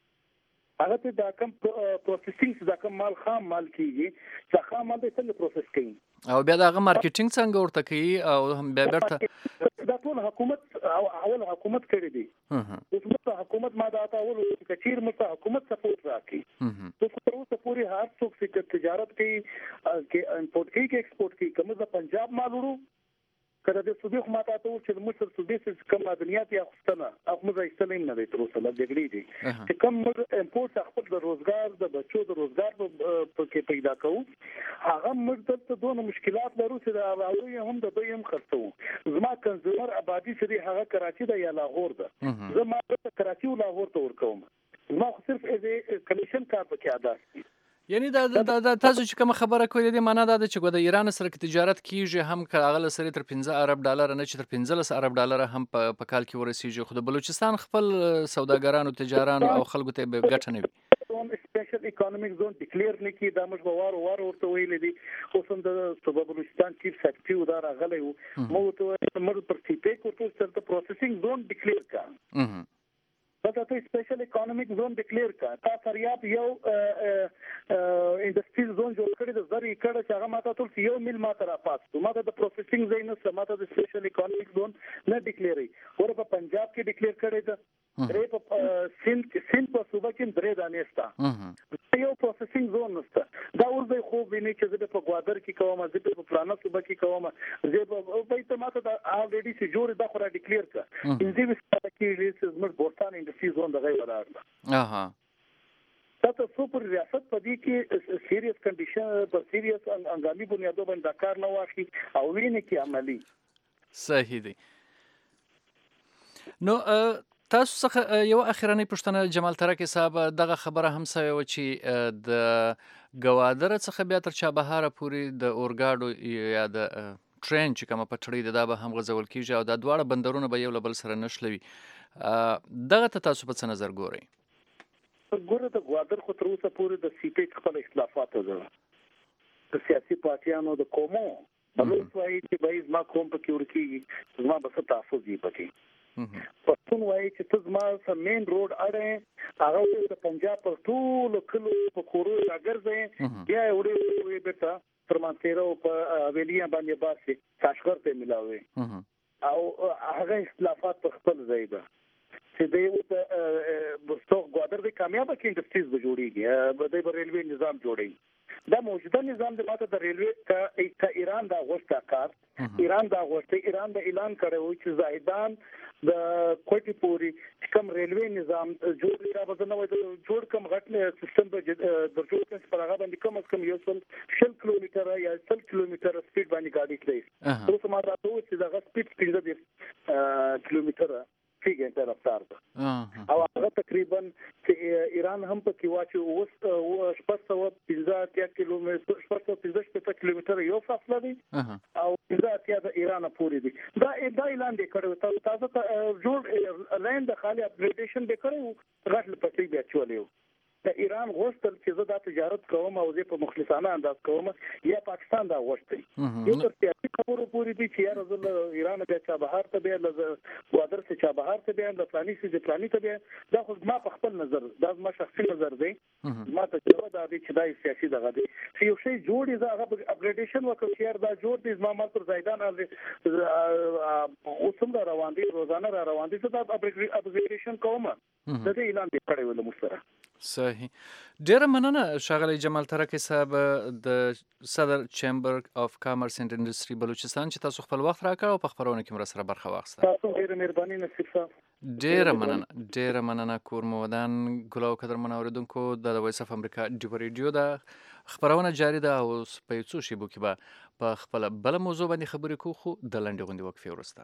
هغه ته دا کوم پروسیسینګ دا کوم مال خام مال کیږي چې خام مال به څنګه پروسس کوي او بیا دا هغه مارکیټینګ څنګه ورته کوي او هم بیا بیرته دا ټول حکومت او اول حکومت کړی دی اوس مته حکومت ما دا تا اول کچیر مته حکومت سپورټ راکړي تو تر اوسه پوری هر څوک چې تجارت کوي کې امپورټ کوي کې ایکسپورټ کوي کوم د پنجاب مال وړو کله د سودی خو ماته ته چې مصر سودی څخه کوم معدنیات یا خستنه هغه موږ ایستلیم نه دی تر اوسه لا جګړې دي چې کوم موږ امپورټ خپل د روزګار د بچو د روزګار په کې پیدا کوو هغه موږ ته دوه مشکلات لرو چې د راوړي هم د دوی هم خرڅو زما کنزومر آبادی چې هغه کراچي د یا لاهور ده زما د کراچي او لاهور ته ورکوم ما خو صرف از کمیشن کار پکې ادا کړی یعنی دا د تاسو چې کوم خبره کوي د معنا دا چې ګوره ایران سره تجارت کیږي هم کاغله سره تر پنځه ارب ډالر نه چې تر پنځلس ارب ډالر هم په کال کې ورسیږي خو د بلوچستان خپل سوداګرانو تجارانو او خلکو ته به ګټه نه وي سپیشل اکونومیک زون ډیکلیئر نه کی دا موږ وار وار ورته ویل دي خو څنګه د صوبه بلوچستان چیف سیکرټری ودا راغلی وو موږ ته موږ پر سیپې کوټو سره پروسیسینګ زون ډیکلیئر کا دا ته سپیشل اکونومیک زون ډیکلیئر کا تا فریاب یو انډستریل زون جوړ کړی د زری کړه چې هغه ماته ټول یو مل ماته را پاتې ماته د پروسیسینګ زین نه ماته د سپیشل اکونومیک زون نه ډیکلیئر ور په پنجاب کې ډیکلیئر کړی دا درې په سند سند په صوبه کې درې دانې ستا یو پروسیسینګ زون نشته دا ورته خو ویني چې د په غوادر کې کومه د په پلانه صوبه کې کومه زه په ته ماته دا الریډي چې جوړ دا خو را ډیکلیئر کا انځي وسته کې لیسز مر بوستان انډستری زون دغه ولاړ اها دا ته سپر ریاست په دې کې سیریس کنډیشن په سیریس انګامي بنیادو باندې کار نه واخلي او ویني کې عملی صحیح دی نو تاسو څخه یو اخیرنۍ پوښتنه جمال ترکي صاحب، دغه خبره هم سوې وه چې د ګوادره څخه بیا تر چابهاره پورې د اورګاډو یا د ټرین چې کومه پټړۍ ده دا به هم غځول کېږي او دا دواړه بندرونه به یو له بل سره نښلوي. دغه ته تاسو په څه نظر ګورئ؟ ګوره د ګوادر خو تر اوسه پورې د سی پیک خپل اختلافات ده، د سیاسي پارټیانو د قومو بلوچ وایي چې باید زما قوم پکې ورکېږي، زما به څه تحفظ وي پکې. پښتون وایي چې ته زما سم مین روډ اړې هغه د پنجاب پر ټولو کلو په کورو راګرځي، بیا یې وړي بیرته تر مانتیرو په حویلیه باندې باسي تاشغر ته ملاوي او هغه اختلافات په خپل ځای ده چې د یو د ستوک ګوادر د کامیابه کې انډسټریز به جوړیږي، د ریلوی نظام جوړیږي. دا موجوده نظام د ماته د ریلوی کا ایران دا غوښته کار ایران دا غوښته ایران د اعلان کړو چې زاهدان د کوټي پوری کوم ریلوی نظام جوړ را بدنه وای جوړ کوم غټ سیستم به د جوړ کس پر هغه باندې کم از کم یو سل شل کیلومتر یا سل کیلومتر سپیډ باندې گاډي کړی. اوس ما راته و چې دا سپیډ پنځه کیلومتر فیګ انټر رفتار ده او هغه تقریبا چې ایران هم په کې واچو اوس شپږ سوه پنځه اتیا کیلومتر شپږ سوه پنځه کیلومتر یو فاصله دي او پنځه اتیا د ایران پورې دي. دا دا اعلان دی کړو تاسو ته جوړ لاین د خالي اپګریډیشن به کړو غټ لپټي بیا چولیو. د ایران غوښتل چې زه دا تجارت کوم او زه په مخلصانه انداز کوم، یا پاکستان دا غوښتي یو تر سیاسي خبرو پورې دي چې یاره زه ایران بیا چابهار ته بیا ګوادر ته چابهار ته بیا د پلاني سي د پلاني ته بیا دا خو ما په خپل نظر دا ما شخصي نظر دی، ما ته جواب دا دی چې دا سیاسي دغه دی چې یو شی جوړ دی هغه اپګریډیشن وکړي چې یار دا جوړ دی زما مال پر زیدان او څومره روان دي روزانه را روان دي، زه دا اپګریډیشن کوم د دې اعلان دی کړی ول مستره. صحیح، ډیره مننه ښاغلی جمال ترکي صاحب د صدر چیمبر اف کامرس اند انډسټري بلوچستان چې تاسو خپل وخت راکړ او په خبرونه کې مرسته برخه واخیسته. تاسو ډیره مهرباني نصیب صاحب. ډیره مننه ډیره مننه کورمودان ګلو قدرمن اوریدونکو د وایس اف امریکا ډیو ریډیو د خبرونه جاری ده او په څو شیبو کې به په خپل بل موضوع باندې خبرې کوو، خو د لنډې غونډې وقفې وروسته.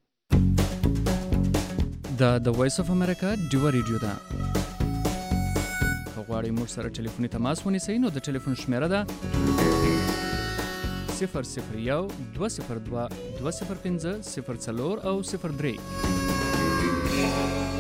دا د وایس اف امریکا ډیو ریډیو ده. غواړئ موږ سره ټلیفوني تماس ونیسئ نو د ټلیفون شمیره ده صفر صفر یو دوه صفر دوه دوه صفر پنځه صفر څلور او صفر درې.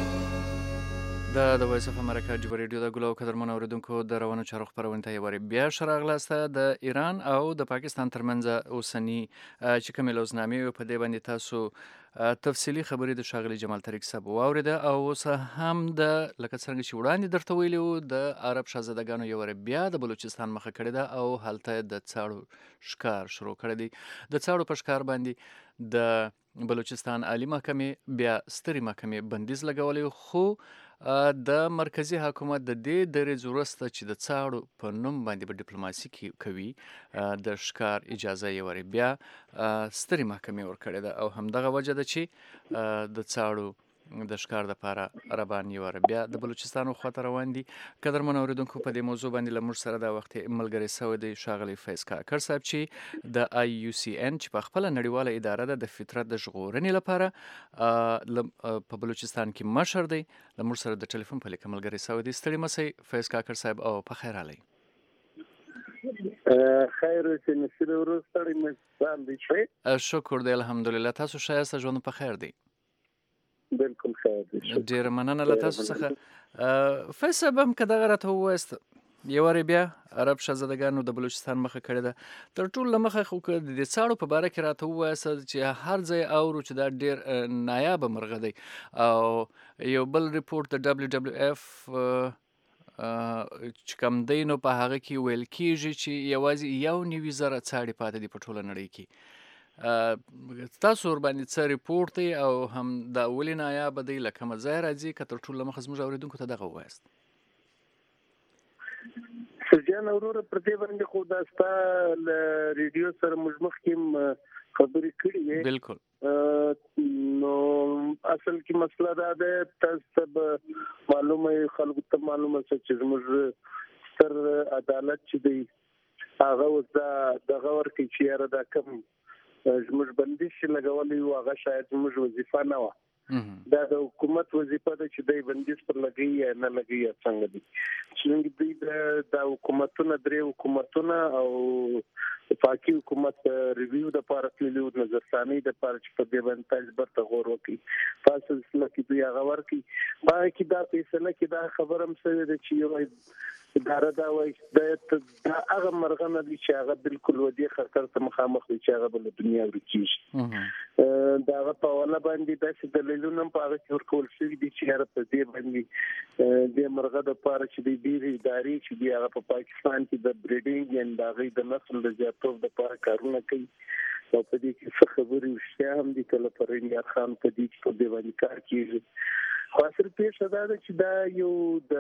د د وایس اف امریکا ډیو ریډیو د ګلو قدرمن اوریدونکو د روانو چارو خپرونې ته یوارې بیا ښه راغلاسته. د ایران او د پاکستان ترمنځ اوسني چې کومې لوزنامې په دې باندې تاسو تفصیلي خبرې د ښاغلي جمال ترکي صاحب واورېده او اوس هم د لکه څرنګه چې وړاندې درته ویلي وو د عرب شهزادګانو یوارې بیا د بلوچستان مخه کړې ده او هلته د څاړو ښکار شروع کړی دی. د څاړو په ښکار باندې د بلوچستان عالی محکمې بیا سترې محکمې بندیز لګولی، خو د مرکزی حکومت د دې درې وروسته چې د څاړو په نوم باندې به ډیپلوماسي کوي د ښکار اجازه یې ورې بیا سترې محکمې ورکړې ده او همدغه وجه ده چې د څاړو د ښکار دپاره ربان یې بیا د بلوچستان خواته روان دي. قدرمن اوریدونکو په دې موضوع باندې له موږ سره دا وخت ملګری سوی دی ښاغلی فیض کاکړ صاحب چې د آی یو سی ان چې په خپله نړیواله اداره ده د فطرت د ژغورنې لپاره په بلوچستان کې مشر دی. له موږ سره د ټلیفون په لیکه ملګری سوی دی. ستړي مسئ فیض کاکړ صاحب او په خیر راغلی. خیر اوسئ نصیر ورور ستړي مسئ دی. شکر دی الحمدلله. تاسو ښه یاست؟ ژوند په خیر دی؟ بالکل خیر دی. ډیره مننه له تاسو څخه. فیض صاحب هم که دغه راته ووایست یوارې بیا عرب شهزادګانو د بلوچستان مخه کړې ده، تر ټولو له مخه خو که د دې څاړو په باره کې راته ووایست چې هر ځای اورو چې دا ډېر نایابه مرغه دی او یو بل ریپورټ د ډبلیو ډبلیو اف چې کوم دی نو په هغه کې ویل کېږي چې یوازې یو نوي زره څاړې پاتې دي په ټوله نړۍ کې. تاسو ورباندې څه ریپورټ دی او هم دا ولې نایابه دی، له کومه ځایه راځي؟ که تر ټولو له مخه زموږ اورېدونکو ته دغه ووایست. سرجان وروره پر دې باندې خو دا ستا له ریډیو سره موږ مخکې خبرې کړې وې. بالکل. نو اصل کې مسله دا ده تاسو ته معلومه خلکو ته معلومه چې زموږ ستر عدالت چې دی هغه اوس دا دغه ورکړي چې یاره دا کم زموږ بندیز چې لګولی و هغه شاید زموږ وظیفه نه وه دا د حکومت وظیفه ده چې د بندیز پر لګي یا نه لګي څنګه دي چې دوی د حکومتونو درې حکومتونه او پاکي حکومت ریویو د لپاره تللي نظرثاني د لپاره چې په دې باندې تاسو برته غور وکړي فاصله کې دوی هغه ورکي پای کې دا فیصله کې دا خبره هم سوي ده چې یو اداره دا وایي دا هغه مرغه دي چې هغه بالکل ودی خطر ته مخامخ دي چې هغه بل دنیا ورکیږي دا هغه په ولا باندې داسې دلیلونه په هغه کې ورکول شوي دي چې هغه په دې باندې د مرغه د لپاره چې د ډیری اداري چې دی هغه په پاکستان کې د بریډینګ ان د غي د نسل د زیاتوب د لپاره کارونه کوي او په دې کې څه خبرې وشته هم دي کله پرینیار خان په دې کې په دې باندې کار کوي خاصه پیښه دا ده چې دا یو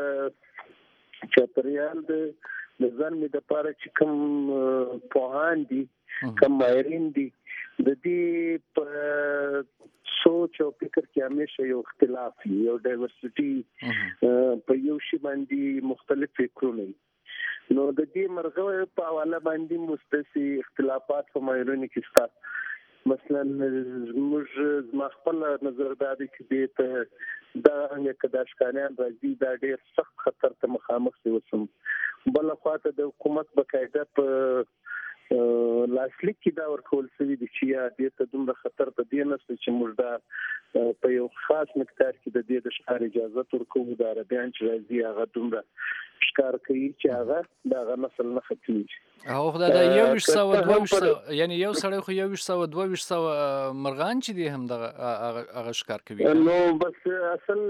د چاپریال د ځان می د لپاره چې کوم پوهان دي کوم ماهرین دي د دې په سوچ او فکر کې همیشه یو اختلاف یو ډایورسټي په یو شی باندې مختلف فکرونه نو د دې مرغه په حواله باندې مستثي اختلافات په ماهرینو کې شته مثلا موږ ما خپل نظر دا دی چې د دا هغه کداشکانیان راځي دا ډېر سخت خطر ته مخامخ دي وسم بل خواته د حکومت بقاعده په لاسلیک کې دا ورکول شوی دي چې یا دې ته دومره خطر ته دی نه چې موږ دا په یو خاص مقدار کې د دې د ښکار اجازه ورکوو دا عربیان چې راځي هغه دومره ښکار کوي چې هغه دا غ نسل نه ختميږي او خدای دا یو څو دوه څو یعنی یو سړی خو یو څو دوه څو مرغان چې دي هم دا هغه ښکار کوي نو بس اصل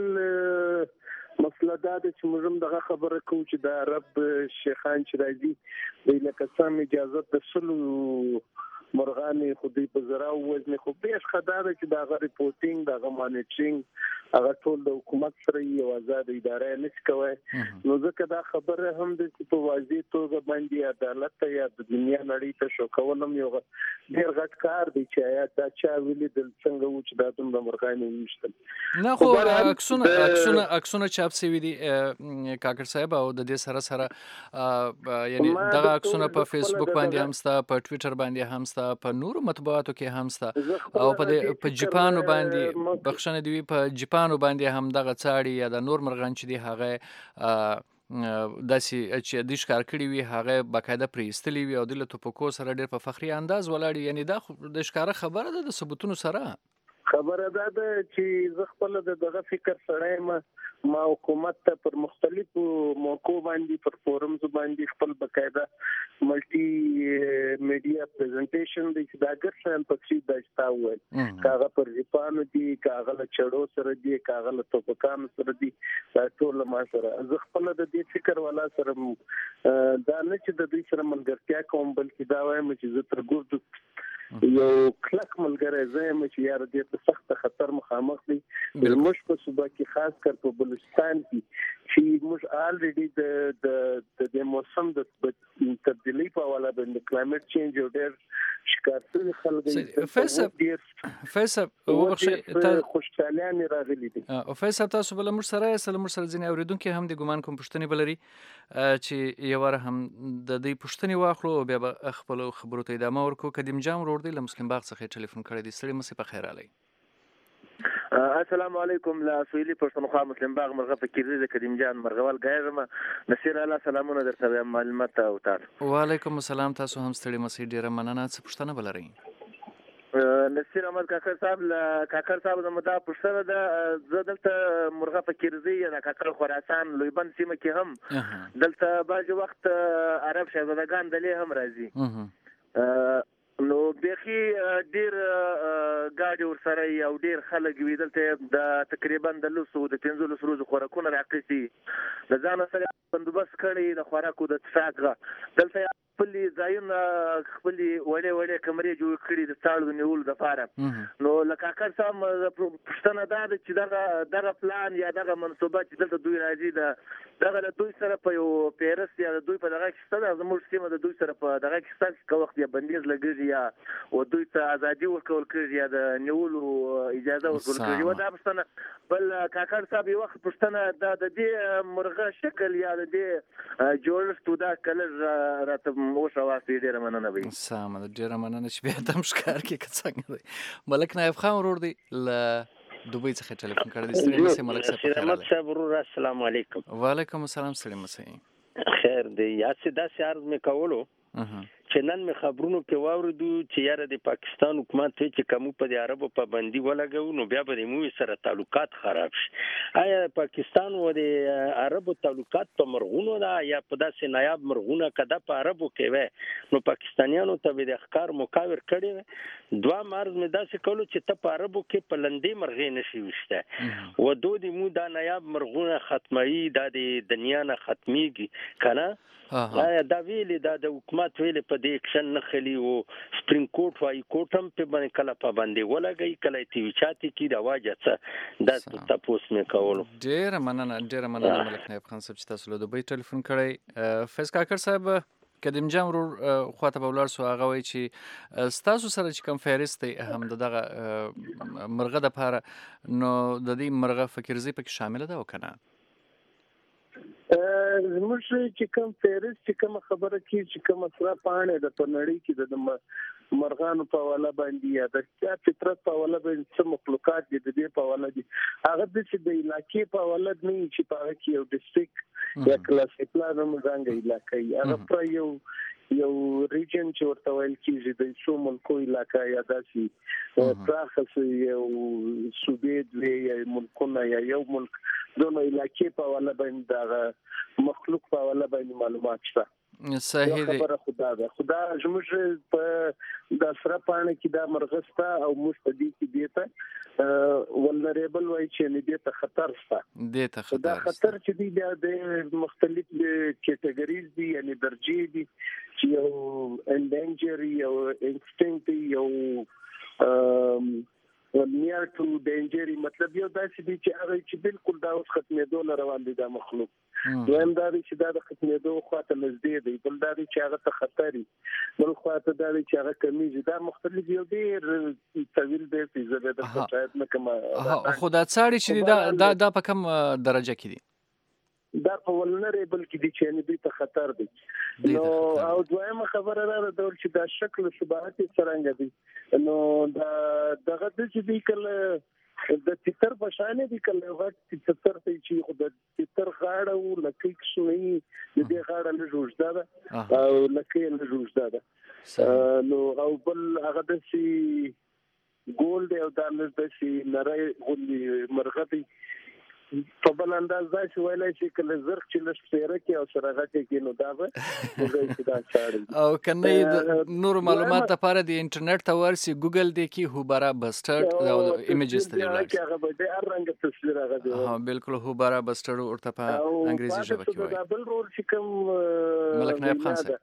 مسله دا ده چې موږ هم دغه خبره کوو چې د عرب شیخان چې راځي د لکه سم اجازه د سلو مرغانې خو دوی په زراو وزن خو بیش خداره چې دا غا ریپورټینګ دا غا مانیټرینګ هغه ټول د حکومت سره یو آزاد اداره نشي کوي نو ځکه دا خبره هم د په واضح توګه باندې عدالت یا د دنیا نړۍ ته شو کولم یو ډیر غټ کار دی چې یا دا چا ویلي د څنګه و چې دا دومره مرغانې وشتل نه خو اکسونه اکسونه اکسونه چاپ سوي دي کاکر صاحب او د دې سره سره یعنی دغه اکسونه په فیسبوک باندې هم ستا په ټوئیټر باندې هم ستا په نورو مطبوعاتو کې هم ستا او په په جاپانو باندې بخښنه دی په جاپانو باندې هم دغه څاړي یا د نور مرغان چې دی هغه داسې چې د ښکار کړي وي هغه باقاعده پریستلی وي او د توپکو سره ډېر په فخري انداز ولاړ یعنی دا د ښکار خبره ده د ثبوتونو سره خبره ده چې زه خپل دغه فکر سره ما ما حکومت ته پر مختلفو موقعو باندې پر فورمز باندې خپل بقاعده ملټي میډیا پریزنټیشن د داګر سره پکې داشتا وای کاغه پر ځپانو دي کاغه له چړو سره دي کاغه له توپکانو سره دي دا ټول ما سره زه خپل د دې فکر ولا سره دا نه چې د دې سره ملګرتیا کوم بلکې دا وایم چې زه تر ګورد یو کلک ملګری زه یم چې یار دې په سخت خطر مخامخ دي موږ په صوبه کې خاص کر په بلوچستان کې چې موږ الریډي د د د موسم د تبدیلی په حواله باندې کلایمټ چینج او ډېر شکایتونه خلک فیصل فیصل وبخښه خوشحالان راغلي دي او فیصل تاسو بل مر سره سلام مر سره ځنې اوریدونکو هم د ګمان کوم پښتني بلري چې یو واره هم د دې پښتني واخلو بیا به خپل خبرو ته ادامه ورکو قدیم جام ور دی له مسلم باغ څخه ټلیفون کړی دی سړی مې په خیر علي السلام علیکم لا سویلی پښتونخوا مسلم باغ مرغه فکر دې قدیم جان مرغوال غیرم نصیر الله سلامونه درته معلومات او تاسو وعلیکم السلام تاسو هم ستړي مسې ډیره مننه څه پښتنه بلري نصیر احمد کاکر صاحب ل کاکر صاحب د مدا پښتنه د زدلته مرغه فکر دې د کاکر خراسان لویبند سیمه کې هم دلته باج وخت عرب شهزادگان دلې هم راځي نو بخي ډیر ګاډي ور سره یو ډیر خلک ویدلته د تقریبا د لسو د پنځلس ورځې خوراکونه راکړي د ځان سره بندوبست کړي د خوراکو د اتفاق دلته خپل ځایونه خپل وړې وړې کمرې جوړ کړي د څاړو نیول د فارم نو لکه کار سم پښتنه دا چې دغه دغه پلان یا دغه منصوبه چې دلته دوی راځي د دغه دوی سره په یو پیرس یا دوی په دغه کې ستاسو زموږ سیمه د دوی سره په دغه کې ستاسو کو وخت یا بندیز لګیږي یا و دوی ته ازادي ورکول کېږي یا د نیولو اجازه ورکول کېږي و دا پښتنه بل کاکړ صاحب یو وخت پښتنه د دې مرغه شکل یا د دې جوړښت دا کله راته موشه واسي ډیره مننه وي سم د ډیره مننه چې به تم ښکار کې څنګه دی ملک نایب خان ورور دی ل دوبۍ څخه ټلیفون کړی دی. ستړي مسئ ملک صاحب. سلامت صاحب ورور السلام علیکم. وعلیکم السلام. ستړي مسئ. خیر دی. یا څه داسې عرض مې کولو چې نن مې خبرونو کې واوریدو چې یاره د پاکستان حکومت چې کوم په د عربو پابندي ولګو نو بیا به د موږ سره تعلقات خراب شي. آیا پاکستان و د عربو تعلقات په مرغونو ده یا په داسې نایاب مرغونه کده په عربو کې وي نو پاکستانیانو ته به د ښکار مقاور کړي وي؟ دوه مرز مې داسې کولو چې ته په عربو کې په لندې مرغې نشي وشته و دو د مو دا نایاب مرغونه ختمي دا د دنیا نه ختميږي کنه. آیا دا ویلي دا د حکومت ویلي په دې اکشن نه خلی او سپریم کورټ وايي کوټم په باندې کله پابندي ولګي کله تی وچاتي کی دا واجه څه د تاسو مې کولو. ډیر مننه ډیر مننه ملک نایب خان صاحب چې تاسو له دوبۍ ټلیفون کړی. فیض کاکړ صاحب کدیم جام ورور خواته به ولاړ سو هغه وایي چې ستاسو سره چې کوم فهرست دی هم دغه مرغه د پاره نو د دې مرغه فکرزي پکې شامل ده او کنه؟ زموږ چې کوم فهرست چې کوم خبره کې چې کوم سره پاڼې د په نړۍ کې د مرغانو په حواله باندې یا د فطرت په حواله باندې څه مخلوقات دي د دې په حواله دي هغه د چې د علاقې په حواله نه چې په هغه کې یو ډیسټریکټ یا کلاس پلان هم ځانګړی علاقې هغه پر یو یو ریجن چې ورته ویل کېږي د څو ملکو علاقه یا داسې پراخه یو صوبې دوی یا ملکونه یا یو ملک دونه علاقې په حواله باندې دغه مخلوق په حواله باندې معلومات شته. صحیح دی. خبره خدا ده خدا زموږ په د سره پاڼه کې دا مرغستا او موږ په دې کې دیته ولنریبل وای چې نه دیته خطر شته. دیته خطر دا خطر چې دی بیا د مختلف کټګوریز دي یعنی درجه دي چې یو انډینجر یو انسټینکټ یو near to danger مطلب یو داسې دي چې هغه چې بالکل دا اوس ختمېدو نه روان دي دا مخلوق. دویم دا دی چې دا د ختمېدو خواته نږدې دی بل دا دی چې هغه ته خطر وي بل خواته دا دی چې هغه کمیږي دا مختلف یو ډېر طویل دی چې زه د شاید نه کوم خو دا څاړي چې دا دا په کوم درجه کې دي؟ دا په ولنریبل کې دي چې نه دي ته خطر دي. نو او دویمه خبره را ده چې دا شکل شباهت څرنګه دي نو دا دغه د چې دی کله د تیتر په شان دي کله وخت تیتر ته چې خو د تیتر غاړه او لکه شوي د دې غاړه له جوړه ده او لکه له جوړه ده نو او بل هغه د شي ګولډ او د د شي نری غوندي مرغه دي په بل انداز دا چې ویلای شي کله زرخ چې لږ سیره کې او سره غټه کې نو دا به موږ دا چاړي او کنه نور معلومات لپاره د انټرنیټ ته ورسي ګوګل دی کې هوبارا بسټر او ایمیجز ته ورسي هغه به د هر رنګ تصویر هغه دی ها بالکل هوبارا بسټر ورته په انګریزي ژبه کې وایي. دا بل رول چې کوم ملک نایب خان صاحب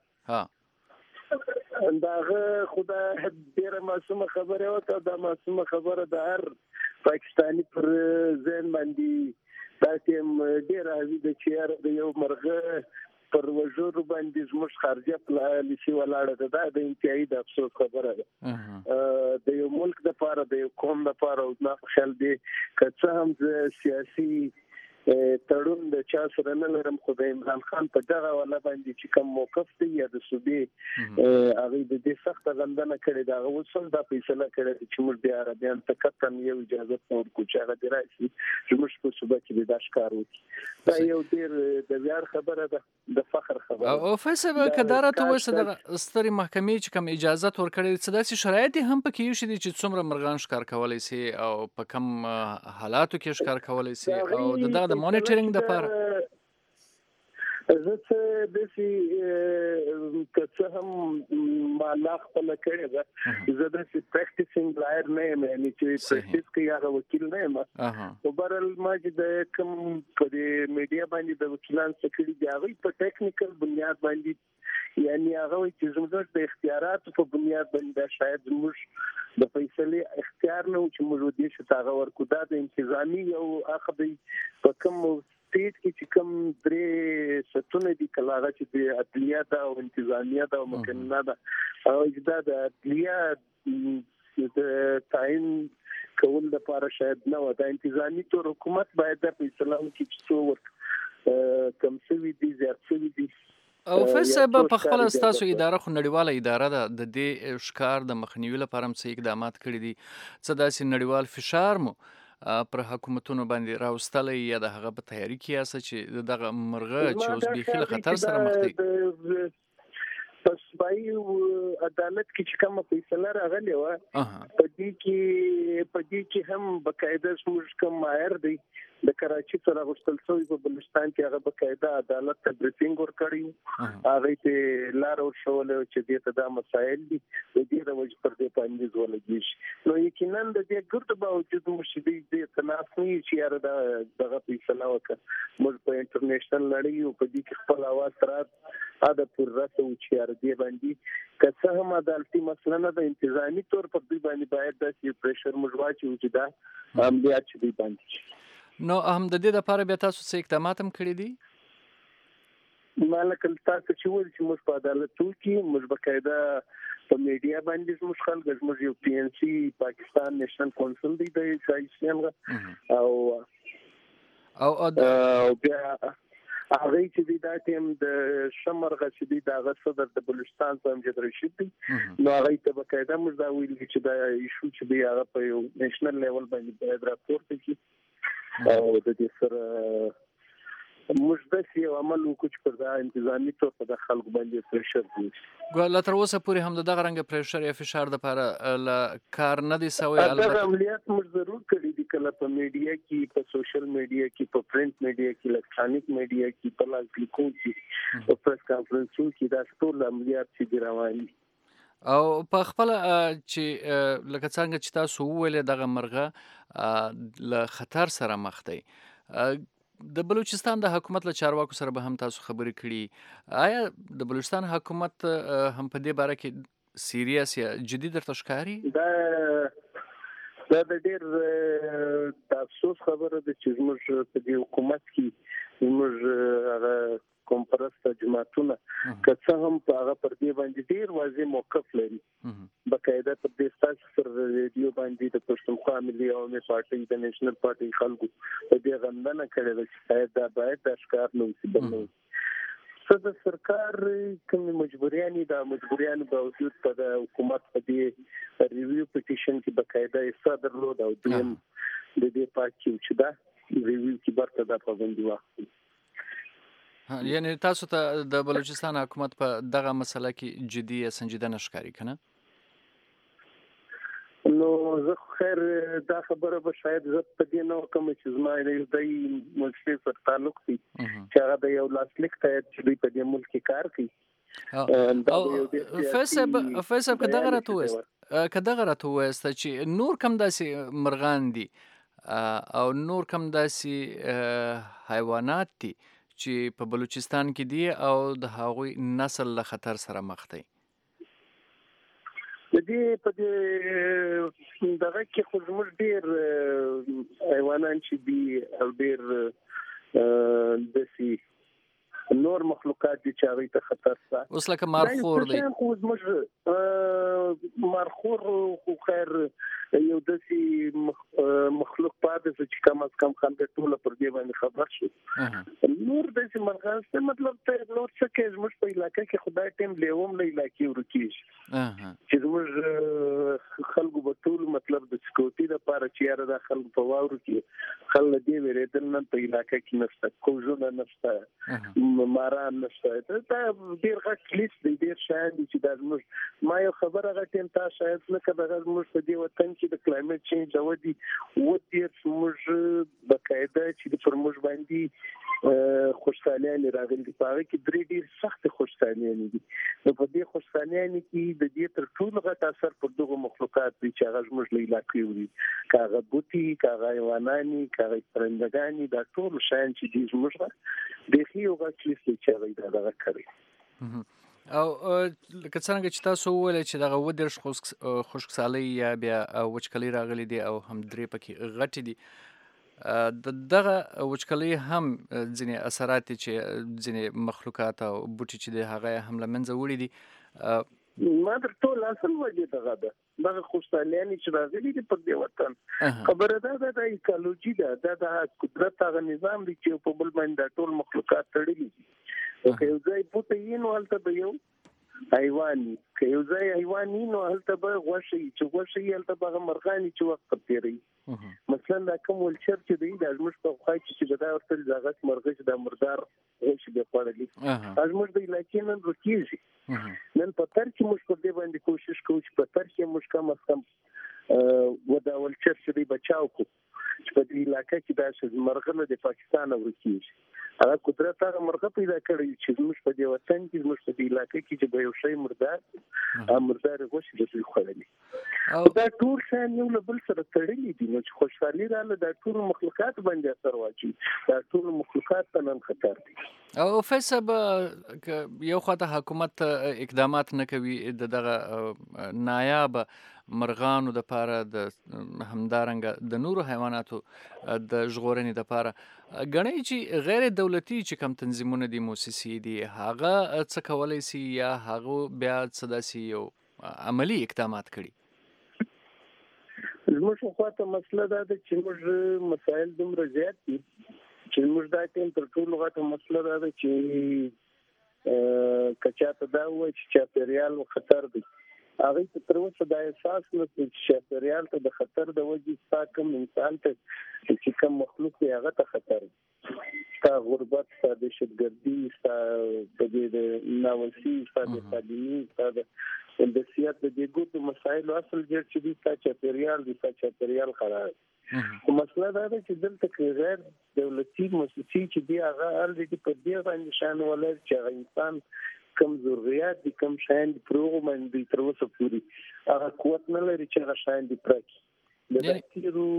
ها داغه خدا ډیره معصومه خبره وته دا معصومه خبره د هر پاکستانی پر ځین باندې دا چې ډیر راځي د چیر د یو مرغه پر وجود باندې زموږ خارجه پالیسي ولاړه ده د انتهایی د افسوس خبره ده د یو ملک د لپاره د یو قوم د لپاره او نه خل دي که څه هم سیاسي تړون د چا سره نه لرم خو د عمران خان په دغه ولا باندې چې کوم موقف دی یا د صوبې هغه د دې سخت غندنه کړې دا اوس هم دا فیصله کړې چې موږ د عربیان ته کتن یو اجازه ورکړو چې هغه دی راشي چې موږ په صوبه کې د ښکار وکړي دا یو ډیر د ویاړ خبره ده د فخر خبره او فیصله کداره ته وسه د ستري محکمې چې کوم اجازه ورکړي څه داسې شرایط هم پکې یو شي چې څومره مرغان ښکار کولای شي او په کوم حالاتو کې ښکار کولای شي او دغه مانیټرینګ د پاره زه څه د سي که هم مالا خپل کړی ده زه د سي پریکټیسینګ لایر نه یم یعنی چې پریکټیس کوي هغه وکیل نه یم او برل ما چې د کوم په میډیا باندې د وکیلان څخه دی هغه په ټیکنیکل بنیاد باندې یعنی هغه چې زموږ د اختیارات په بنیاد باندې شاید زموږ د فیصله اختیار نه چې موږ دې چې هغه ورکو دا د انتظامی او اخدي په کوم سټیټ کې چې کوم درې ستونه دي کلاغه چې د عدلیه دا او انتظامیه دا او مکنه دا او اجدا د عدلیه د تعین کول د لپاره شاید نه و د انتظامی تور حکومت باید د فیصله کې چې څو ورک کم سوي دي زیات سوي دي او فیصله په خپل استاسو اداره خو نړیواله اداره ده د دې ښکار د مخنیوي لپاره هم څه اقدامات کړي دي څه داسې نړیوال فشار مو پر حکومتونو باندې راوستلی یا د هغه په تیاری کې یاست چې دغه مرغه چې اوس بیخي له خطر سره مخ دی؟ په صوبایي عدالت کې چې کومه فیصله راغلې وه په دې کې په دې کې هم بقاعده زموږ کوم ماهر دی د کراچي سره غوښتل شوی په بلوچستان کې هغه بقاعده عدالت ته بریفینګ ورکړی، هغه ته لار ورښولې چې دې ته دا مسایل دي د دې د وجې پر دې باندې ولګي شي. نو یقینا د دې ګرد باوجود موږ دې تناس نه چې یاره دا دغه فیصله وکړه، موږ په انټرنیشنل لړۍ او په دې کې خپل اواز تر اده پر رسو چې یاره دې باندې که څه هم عدالتي مسله نه ده، انتظامي طور پر دې باندې باید داسې پریشر موږ واچوو چې دا عملیات چې دې باندې شي. نو هم د دې لپاره بیا تاسو څه اقدامات هم کړي دي؟ ما لکه تاسو چې وایي چې موږ په عدالتو کې موږ بقاعده په میډیا باندې زموږ خلک زموږ یو پی ان سی پاکستان نیشنل کونسل دی د شایستان او او بیا هغه چې د داتیم د شمرغه چې د دغه صدر د بلوچستان په امجد رشید دی، نو هغه ته بقاعده موږ دا ویل چې دا ایشو چې دی هغه په یو نیشنل لیول باندې باید راپورته کړي او د دې سره موږ داسې یو عمل وکړو چې پر دا انتظامي طور په د خلکو باندې پریشر دی. ګوله تر اوسه پورې هم د دغه رنګه پریشر یا فشار دپاره له کار نه دی سوی؟ دغه عملیات موږ ضرور کړي دي، کله په میډیا کې، په سوشل میډیا کې، په پرنټ میډیا کې، الکترونیک میډیا کې، په لاس لیکو کې، په پریس کانفرنسونو کې دا ټول عملیات چې دي روان دي. او په خپل چې لکه څنګه چې تاسو وویل دغه مرغه له خطر سره مخ دی، د بلوچستان د حکومت له چارواکو سره به هم تاسو خبرې کړي، آیا د بلوچستان حکومت هم په دې باره کې سیریس یا جدي درته ښکاري؟ دا دا د ډېر د افسوس خبره ده چې زموږ په دې حکومت کې زموږ هغه کوم پرسته جماعتونه که څه هم په هغه پر دې باندې ډېر واضح موقف لري، بقاعده پر دې ستاسو سره ریډیو باندې د پښتونخوا ملي عوامي پارټۍ د نیشنل پارټۍ خلکو په دې غندنه کړې ده چې باید دا باید دا ښکار نه وسي. بل نه څه د سرکار کومې مجبوریانې د مجبوریانو باوجود په د حکومت په دې ریویو پټیشن کې بقاعده حصه درلود او دویم د دې پاتې چې دا ریویو کې برته دا پابندي واخلي. یعنی تاسو ته د بلوچستان حکومت په دغه مسله کې جدي یا سنجیده نه ښکاري که نه؟ نو زه خیر دا خبره به شاید زه په دې نه وکړم چې زما د یو ملکي سره تعلق دی چې هغه د یو لاسلیک تایید چې دوی په دې ملک کې کار کوي. او فیصل که دغه راته ووایست که دغه راته ووایست چې نور کم داسې مرغان دي او نور کم داسې حیوانات دي چې په بلوچستان کې دي او د هغوی نسل له خطر سره مخ دی؟ د دې په دې دغه کې خو زموږ ډېر حیوانان چې دي او ډېر داسې نور مخلوقات دي چې هغوی ته خطر شته. اوس لکه مارخور دی، خو زموږ مارخور خو خیر یو داسې مخلوق پاتې شو چې کم از کم خلک ټوله پر دې باندې خبر شو. نور داسې مرغان شته، مطلب ته نور څه کې زموږ په علاقه کې خدای ټیم لیوم له علاقې ورکېږي چې زموږ خلکو به ټول مطلب د سکیورټي دپاره چې یاره دا خلکو په واورو کې خلک دې وېرېدل نن په علاقه کې نشته، کوژونه نشته، ماران نشته، دا ډېر غټ لیست دی، ډېر شیان دي چې دا زموږ ما یو خبره هغه ټیم تا شاید نه که دغه زموږ په دې وطن چې د کلایمټ چینج د ودې ودې زموږ بقاعده چې د پر موږ باندې خوشحالیانې راغلي دي، په هغه کې درې ډېر سختې خوشحالیانې دي. نو په دې خوشحالیانې کې د دې تر ټولو غټ اثر پر دغو مخلوقات دی چې هغه زموږ له علاقې وړي، که هغه بوټي، که هغه حیوانانې، که هغه پرندګانې، دا ټول شیان چې دي زموږ بیخي یو غټ لیست دی چې هغوی دا دغه کوي. او لکه څنګه چې تاسو وویل چې دغه اووه دېرش خشکسالۍ یا بیا وچکالۍ راغلي دي او هم درې پکې غټې دي، د دغه وچکالۍ هم ځینې اثرات دي چې ځینې مخلوقات او بوټي چې دی هغه هم له منځه وړي دي. ما در ټول اصل وجه دغه ده، دغه خوشحالیانې چې راغلي دي پر دې وطن خبره دا ده د ایکالوجي ده، دا د قدرت هغه نظام دی چې په بل باندې دا ټول مخلوقات تړلي دي. که یو ځای بوټی وي نو هلته به یو حیواني که یو ځای حیواني نو هلته به غوښه چې غوښه یې هلته به مرغاني چې وخت تیروي مثلا دا کوم ولچر چې دی دا زموږ په خوا کې چې دا ورته ځاغت مرغه چې د مردار غوښه به خوړلې زموږ د علاقې نن روکیږي نن په تر کې موږ په دې باندې کوشش کوو چې په تر کې موږ کم از کم و دا ولچر چې دی بچاو کو چې په دې علاقې کې دا چې مرغه د پاکستان ورکیږي هغه قدرت هغه مرغه پیدا کړی چې موږ په دې وطن کې موږ په دې علاقې کې چې به یو شی مردار ا مردار غوښه د دوی خوړلې او دا ټول شان یو له بل سره تړلي دي نو چې خوشحالي رااله دا ټول مخلوقات باندې اثر واچي دا ټول مخلوقات ته نن خطر دي او فیصب یو خواته حکومت اقدامات نه کوي دغه نایاب مرغانو د پاره د همدارنګ د نورو حیواناتو د ژغورنې د پاره غنی چې غیر دولتي چې کم تنظیمونه دي موسسې دي هغه څه کولای شي یا هغه بیا څه داسي یو عملی اقدامات کړي زموږ خواته مسله دا ده چې موږ مسایل دومره زیات دي چې موږ دا ټیم تر ټولو غټه مسله دا ده چې کچاته دا و چې چاپیریال خطر دی هغه ته تر اوسه دا احساس نه چې چاپیریال ته د خطر د وجې ستا کوم انسان ته چې کوم مخلوق دی هغه ته خطر ستا غربت ستا دهشتګردي ستا د دې د ناوسي ستا د تعلیمي ستا د هندسیات د دې ګوتو مسایلو اصل جوړ چې دي ستا چاپیریال دی ستا چاپیریال خراب خو مسله دا ده چې دلته کې غیر دولتي موسسې چې دی هغه الریډي په دې باندې شان ولر چې هغه انسان کم ضرورت دي کم شاین دي پروغ باندې تر اوسه پوری هغه قوت نه لري چې هغه شاین دي پرکی د تیرو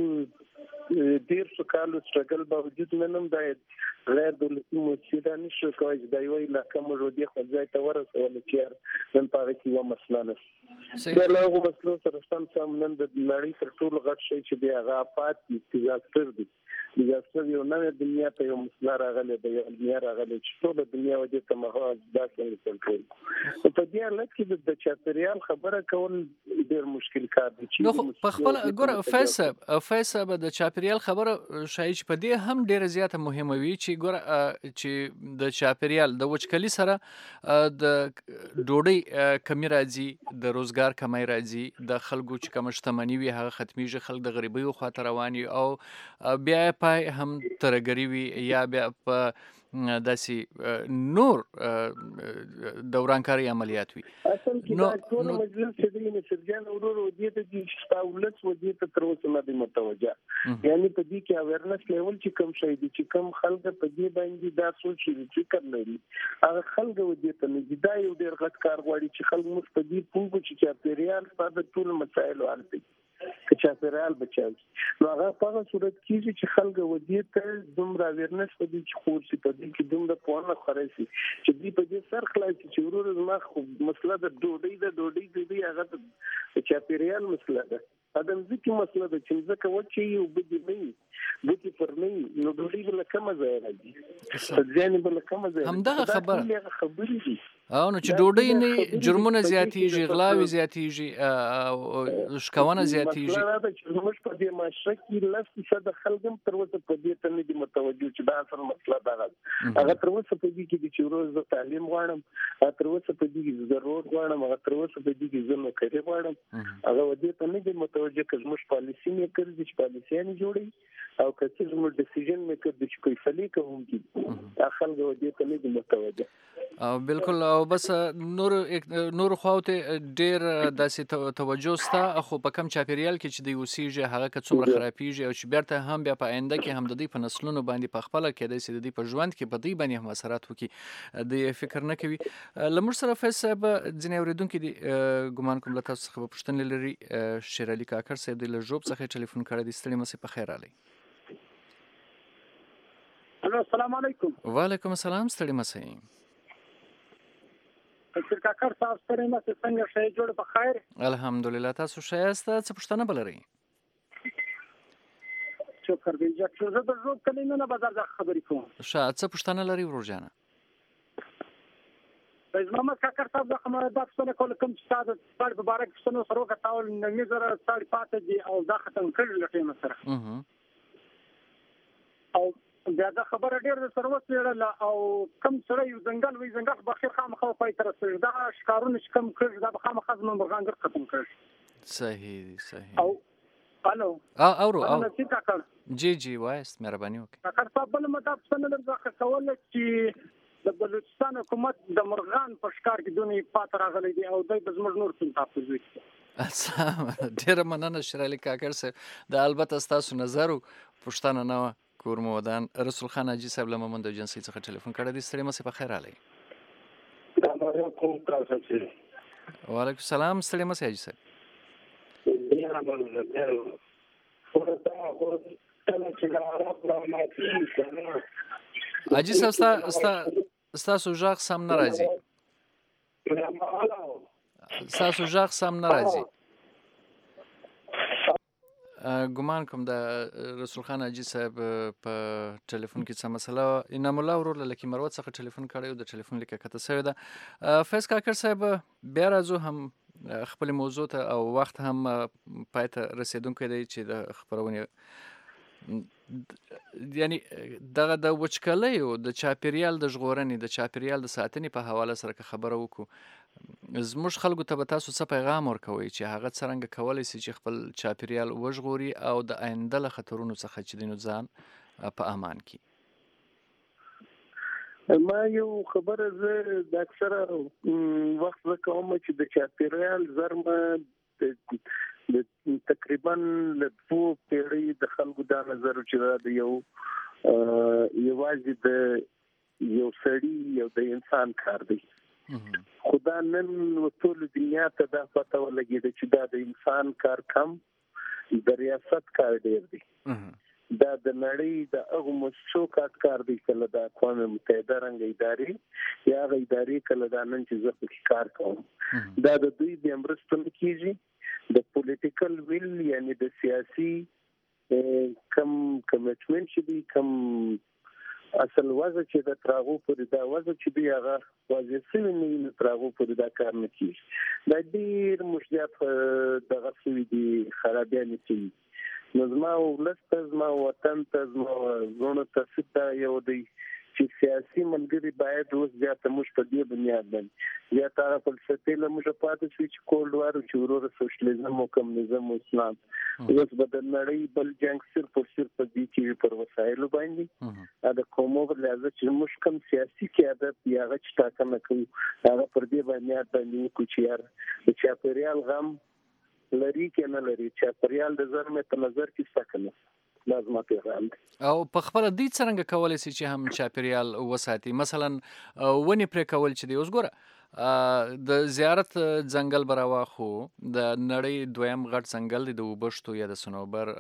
ډیر څو کالو سټرګل باوجود نن هم دا غیر دولتي موسسې دا نشي کولی چې دا یو علاقه موږ دې خو ځای ته ورسول چې نن په کې یو مسله نه دا له هغو مسلو سره سم نن د نړۍ تر ټولو غټ شی چې دی هغه آفات دي ډیزاستر دی ډیزاستر یو نوې دنیا ته یو مسله راغلی دی یو دنیا راغلی چې ټوله دنیا وجې ته مهاج دا څنګه کنټرول په دې حالت کې د چاپیریال خبره کول ډېر مشکل کار دی چې په خپل ګوره فیصب فیصب د چاپیریال خبره شای چې په دې هم ډېره زیاته مهمه وي چې ګوره چې د چاپیریال د وچکلي سره د ډوډۍ کمی راځي د روزګار کمی راځي د خلکو چې کوم شتمني وي هغه ختمیږي خلک د غریبۍ خواته روان او بیا پای هم ترګری وي یا بیا په داسې نور دورانکاری عملیات وي اصل کې دا ټول مجلس چې دی نه سرجان ورور ودی ته چې تاولت ودی ته تر اوسه نه دی متوجه یعنی په دې کې اویرنس لیول چې کم شي دي چې کم خلک په دې باندې دا سوچ فکر لري هغه خلک ودی ته نه دی یو ډیر غټ کار غواړي چې خلک مخ په دې پوه چې چاپیریال په ټول مسایل ورته که چاپیریال بچاوي نو هغه په صورت کې چې خلک ودی ته دومره اویرنس په دې چې خور سي په دې کې دومره پوهه خورسي چې دې په دې سر خلاص چې ورور ما خو مسله د ډوډۍ د ډوډۍ د هغه چاپیریال مسله ده ادم ځکه مسله ده چې ځکه و چې یو بده نه بده پر نه نو ډوډۍ بل کومه ځای راځي ځان بل کومه ځای همدا خبره خبرې دي او نو چې ډوډۍ نه جرمونه زیاتېږي غلاوي زیاتېږي شکونه زیاتېږي چې موږ په دې معاشره کې لس فیصد خلک تر اوسه په دې ته نه دي متوجه چې دا اصل مسله ده هغه تر اوسه په دې کې چې روز تعلیم غواړم تر اوسه په دې کې ضرورت غواړم هغه تر اوسه په دې کې زموږ کړي غواړم هغه دې ته نه دي متوجه چې موږ پالیسی نه کړی چې پالیسی نه جوړي او کله چې موږ ډیسیژن میکر د چې فیصله کوم دي خلک دې ته نه دي متوجه او بالکل او بس نور نور خواته ډیر داسې توجه ستا خو په کم چاپیریال کې چې دی اوسېږي هغه که څومره خرابېږي او چې بیرته هم بیا په آینده کې هم د دې په نسلونو باندې په خپله کېدای شي د دې په ژوند کې په دې باندې هم اثرات وکړي د فکر نه کوي له موږ سره فیض صاحب ځینې اورېدونکي دي ګمان کوم له تاسو څخه به پوښتنې لري شیر علي کاکړ صاحب دی له ژوب څخه ټلیفون کړی دی ستړي مسئ په خیر راغلی الو السلام علیکم وعلیکم السلام ستړي مسئ شیر کاکړ صاحب ستړي مسئ څنګه شی جوړ په خیر الحمدلله تاسو ښه یاست څه پوښتنه به لرئ شکر دی چې زه د ژوب کلي نه بازار څخه خبرې کوم ښه څه پوښتنه لرئ ورور جانه فیض محمد کاکړ صاحب دا خبره دا پوښتنه کوله کوم چې تا د ساړې په باره کې پوښتنه سره وکړل نوي زره ساړې پاتې دي او دا ختم کړي له ټیمه سره او بیا دا خبره ډېر د سروس لرله او کم سړی یو ځنګل وي ځنګل بخیر خامخا پای تر رسېږي دا ښکارونه چې کم کړي دا به خامخا زموږ مرغان ګر ختم کړي. صحیح صحیح. او الو اورو او نصیب کاکړ جی جی وایست مهرباني وکړئ. کاکړ صاحب بل مطلب څنګه درځه کوله چې د بلوچستان حکومت د مرغان په ښکار کې دونې پات راغلی دی او دوی به زموږ نور څه تحفظ وکړي. ډېره مننه شیر علي کاکړ صاحب. د البته ستاسو نظر پوښتنه نه وه. کورمودان رسول خان حاجي صاحب له مومند ایجنسۍ څخه ټلیفون کړی دی. ستړي مه سئ، په خیر راغلی. وعلیکم السلام. ستړي مه سئ حاجي صاحب. حاجي صاحب ستا ستاسو غږ سم نه راځي. ستاسو غږ سم نه راځي. ګمان کوم د رسول خان حاجي صاحب په ټلیفون کې څه مسله وه. انعام الله ورور له لکي مروت څخه ټلیفون کړی و، د ټلیفون لیکه کته سوې ده. فیض کاکړ صاحب بیا راځو هم خپل موضوع ته او وخت هم پای ته رسېدونکی دی چې د خپرونې یعنی دغه د وچکالیو د چاپیریال د ژغورنې د چاپیریال د ساتنې په حواله سره که خبره وکړو، زموږ خلکو ته به تاسو څه پیغام ورکوئ چې هغه څرنګه کولی سي چې خپل چاپیریال وژغوري او د آینده له خطرونو څخه چې دی نو ځان په امان کړي؟ ما یو خبره زه د اکثره وخت زه کوم چې د چاپیریال زرمه د تقریبا له دوو پیړۍ د خلکو دا نظر چې دا د یو یوازې د یو سړي یو د انسان کار دی، خو دا نن ټول دنیا ته دا پته ولګېده چې دا د انسان کار کم، د ریاست کار ډېر دی. دا د نړۍ د هغو مؤسسو کار دی، کله د اقوام متحده رنګه ادارې یا هغه ادارې کله دا نن چې زه پکې کار کوم دا د دوی بیا مرسته نه کېږي. د پولیټیکل ویل یعنی د سیاسي کم کمیټمنټ چې دی، کم اصل وضع چې د تراغو پورې دا وضع چې دی هغه واضح سوي نه وي، نو تراغو پورې دا کار نه کېږي. دا ډېر مشکلات دغه سوي دي، خرابیانې سوي. نو زما ولس ته، زما وطن ته، زما زړونو ته څه یو دی چې سیاسي ملګري باید اوس زیاته موږ په دې بنیاد باندې زیاته هغه فلسفې له موږ پاتې شوي چې کولډ وار چې وروره سوشلیزم او کمونیزم او اسلام اوس به د نړۍ بل جنګ صرف او صرف په دې کې پر وسایلو باندې د قومو په لحاظه چې موږ کوم سیاسي قیادت یا هغه چې ټاکنه کوو هغه پر دې بنیاد باندې وکړو چې یار د چاپیریال غم لري که نه لري، چاپیریال د زرمې په نظر کې سکنه لازمه پیغام دی. او په خپله دوی څرنګه کولی سي چې هم چاپیریال وساتي؟ مثلا ونې پرې کول چې دی، اوس ګوره د زیارت ځنګل به راواخو، د نړۍ دویم غټ ځنګل دی د اوبښتو یا د صنوبر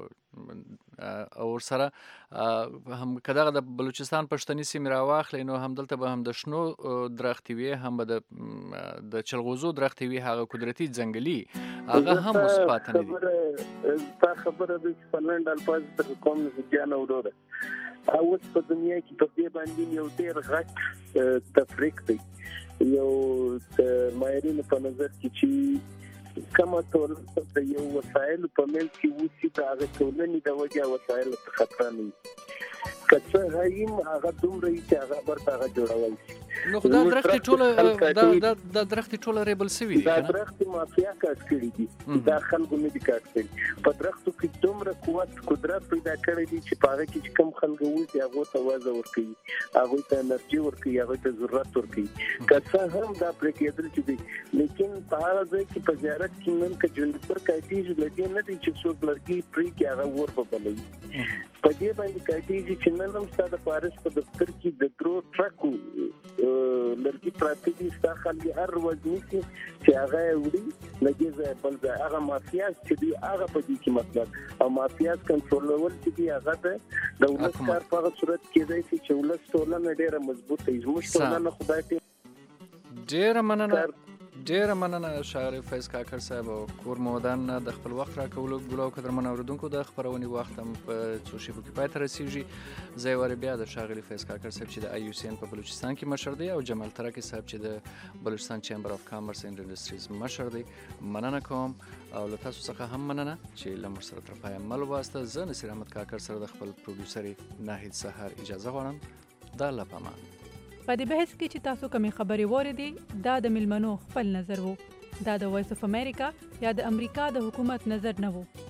او ورسره هم که دغه د بلوچستان پښتني سیمې راواخلئ نو همدلته به هم د شنو درختې وي، هم به د چلغوزو درختې وي، هغه قدرتي ځنګلي هغه هم اوس پاته نه دي. ستا خبره ده چې په لنډ الفاظ تر کوم جانه وروره اوس په دنیا کې په دې باندې یو ډېر غټ تفریق دی، یو د ماهرینو په نظر کې چې کومه ټولنه د یو وسایلو په منځ کې اوسي د هغه ټولنې د وجې وسایلو ته خطره نه وي، که څه هایم هغه دومره وي چې هغه برته هغه جوړول شي. نو خو دا درختې ټوله دا درختې ټوله ریبل سوي دي، دا درختې مافیا کاټ کړي دي، دا خلکو نه دي کاټ کړي. په درختو کې دومره قوت قدرت پیدا کړی دی چې په هغه کې چې کوم خلک اوسي هغو ته وضع ورکوي، هغوی ته انرژي ورکوي، هغوی ته ضرورت ورکوي. که څه هم دا پرې کېدل چې دی، لیکن په هغه ځای کې په زیارت کې نن که جونیپر کاټېږي له دې نه دی چې څوک لرګي پرې کړي هغه اور به بلوي. په دې باندې کاټېږي چې نن هم ستا د پاریس په دفتر کې د درو ټرکو لرګي پراته دي، ستا خلک هر ورځ نیسي چې هغه یې وړي له دې ځایه بل ځای. هغه مافیاز چې دی هغه په دې کې مطلب او مافیاز کنټرولول چې دی هغه د دولت کار په هغه صورت کېدی شي چې ولس ټولنه ډېره مضبوطه وي. زموږ ټولنه خدای ته ډېره مننه ډیره مننه ښاغلی فیض کاکړ صاحب او کور مودان د خپل وخت راکولو. ګلو او قدرمن اورېدونکو د خپرونې وخت هم په څو شېبو کې پای ته رسېږي. زه یې وارې بیا د ښاغلي فیض کاکړ صاحب چې د آی یو سی ان په بلوچستان کې مشر دی او جمال ترکي صاحب چې د بلوچستان چیمبر اف کامرس اینډ انډسټریز مشر دی مننه کوم. او له تاسو څخه هم مننه چې له موږ سره تر پایه مل واسطه. زه نصیر احمد کاکړ سره د خپل پروډوسر ناهید سهار اجازه غواړم. د الله پامان. په دې بحث کې چې تاسو کومې خبرې واورېدې دا د میلمنو خپل نظر وو. دا د وایس اف امریکا یا د امریکا د حکومت نظر نه وو.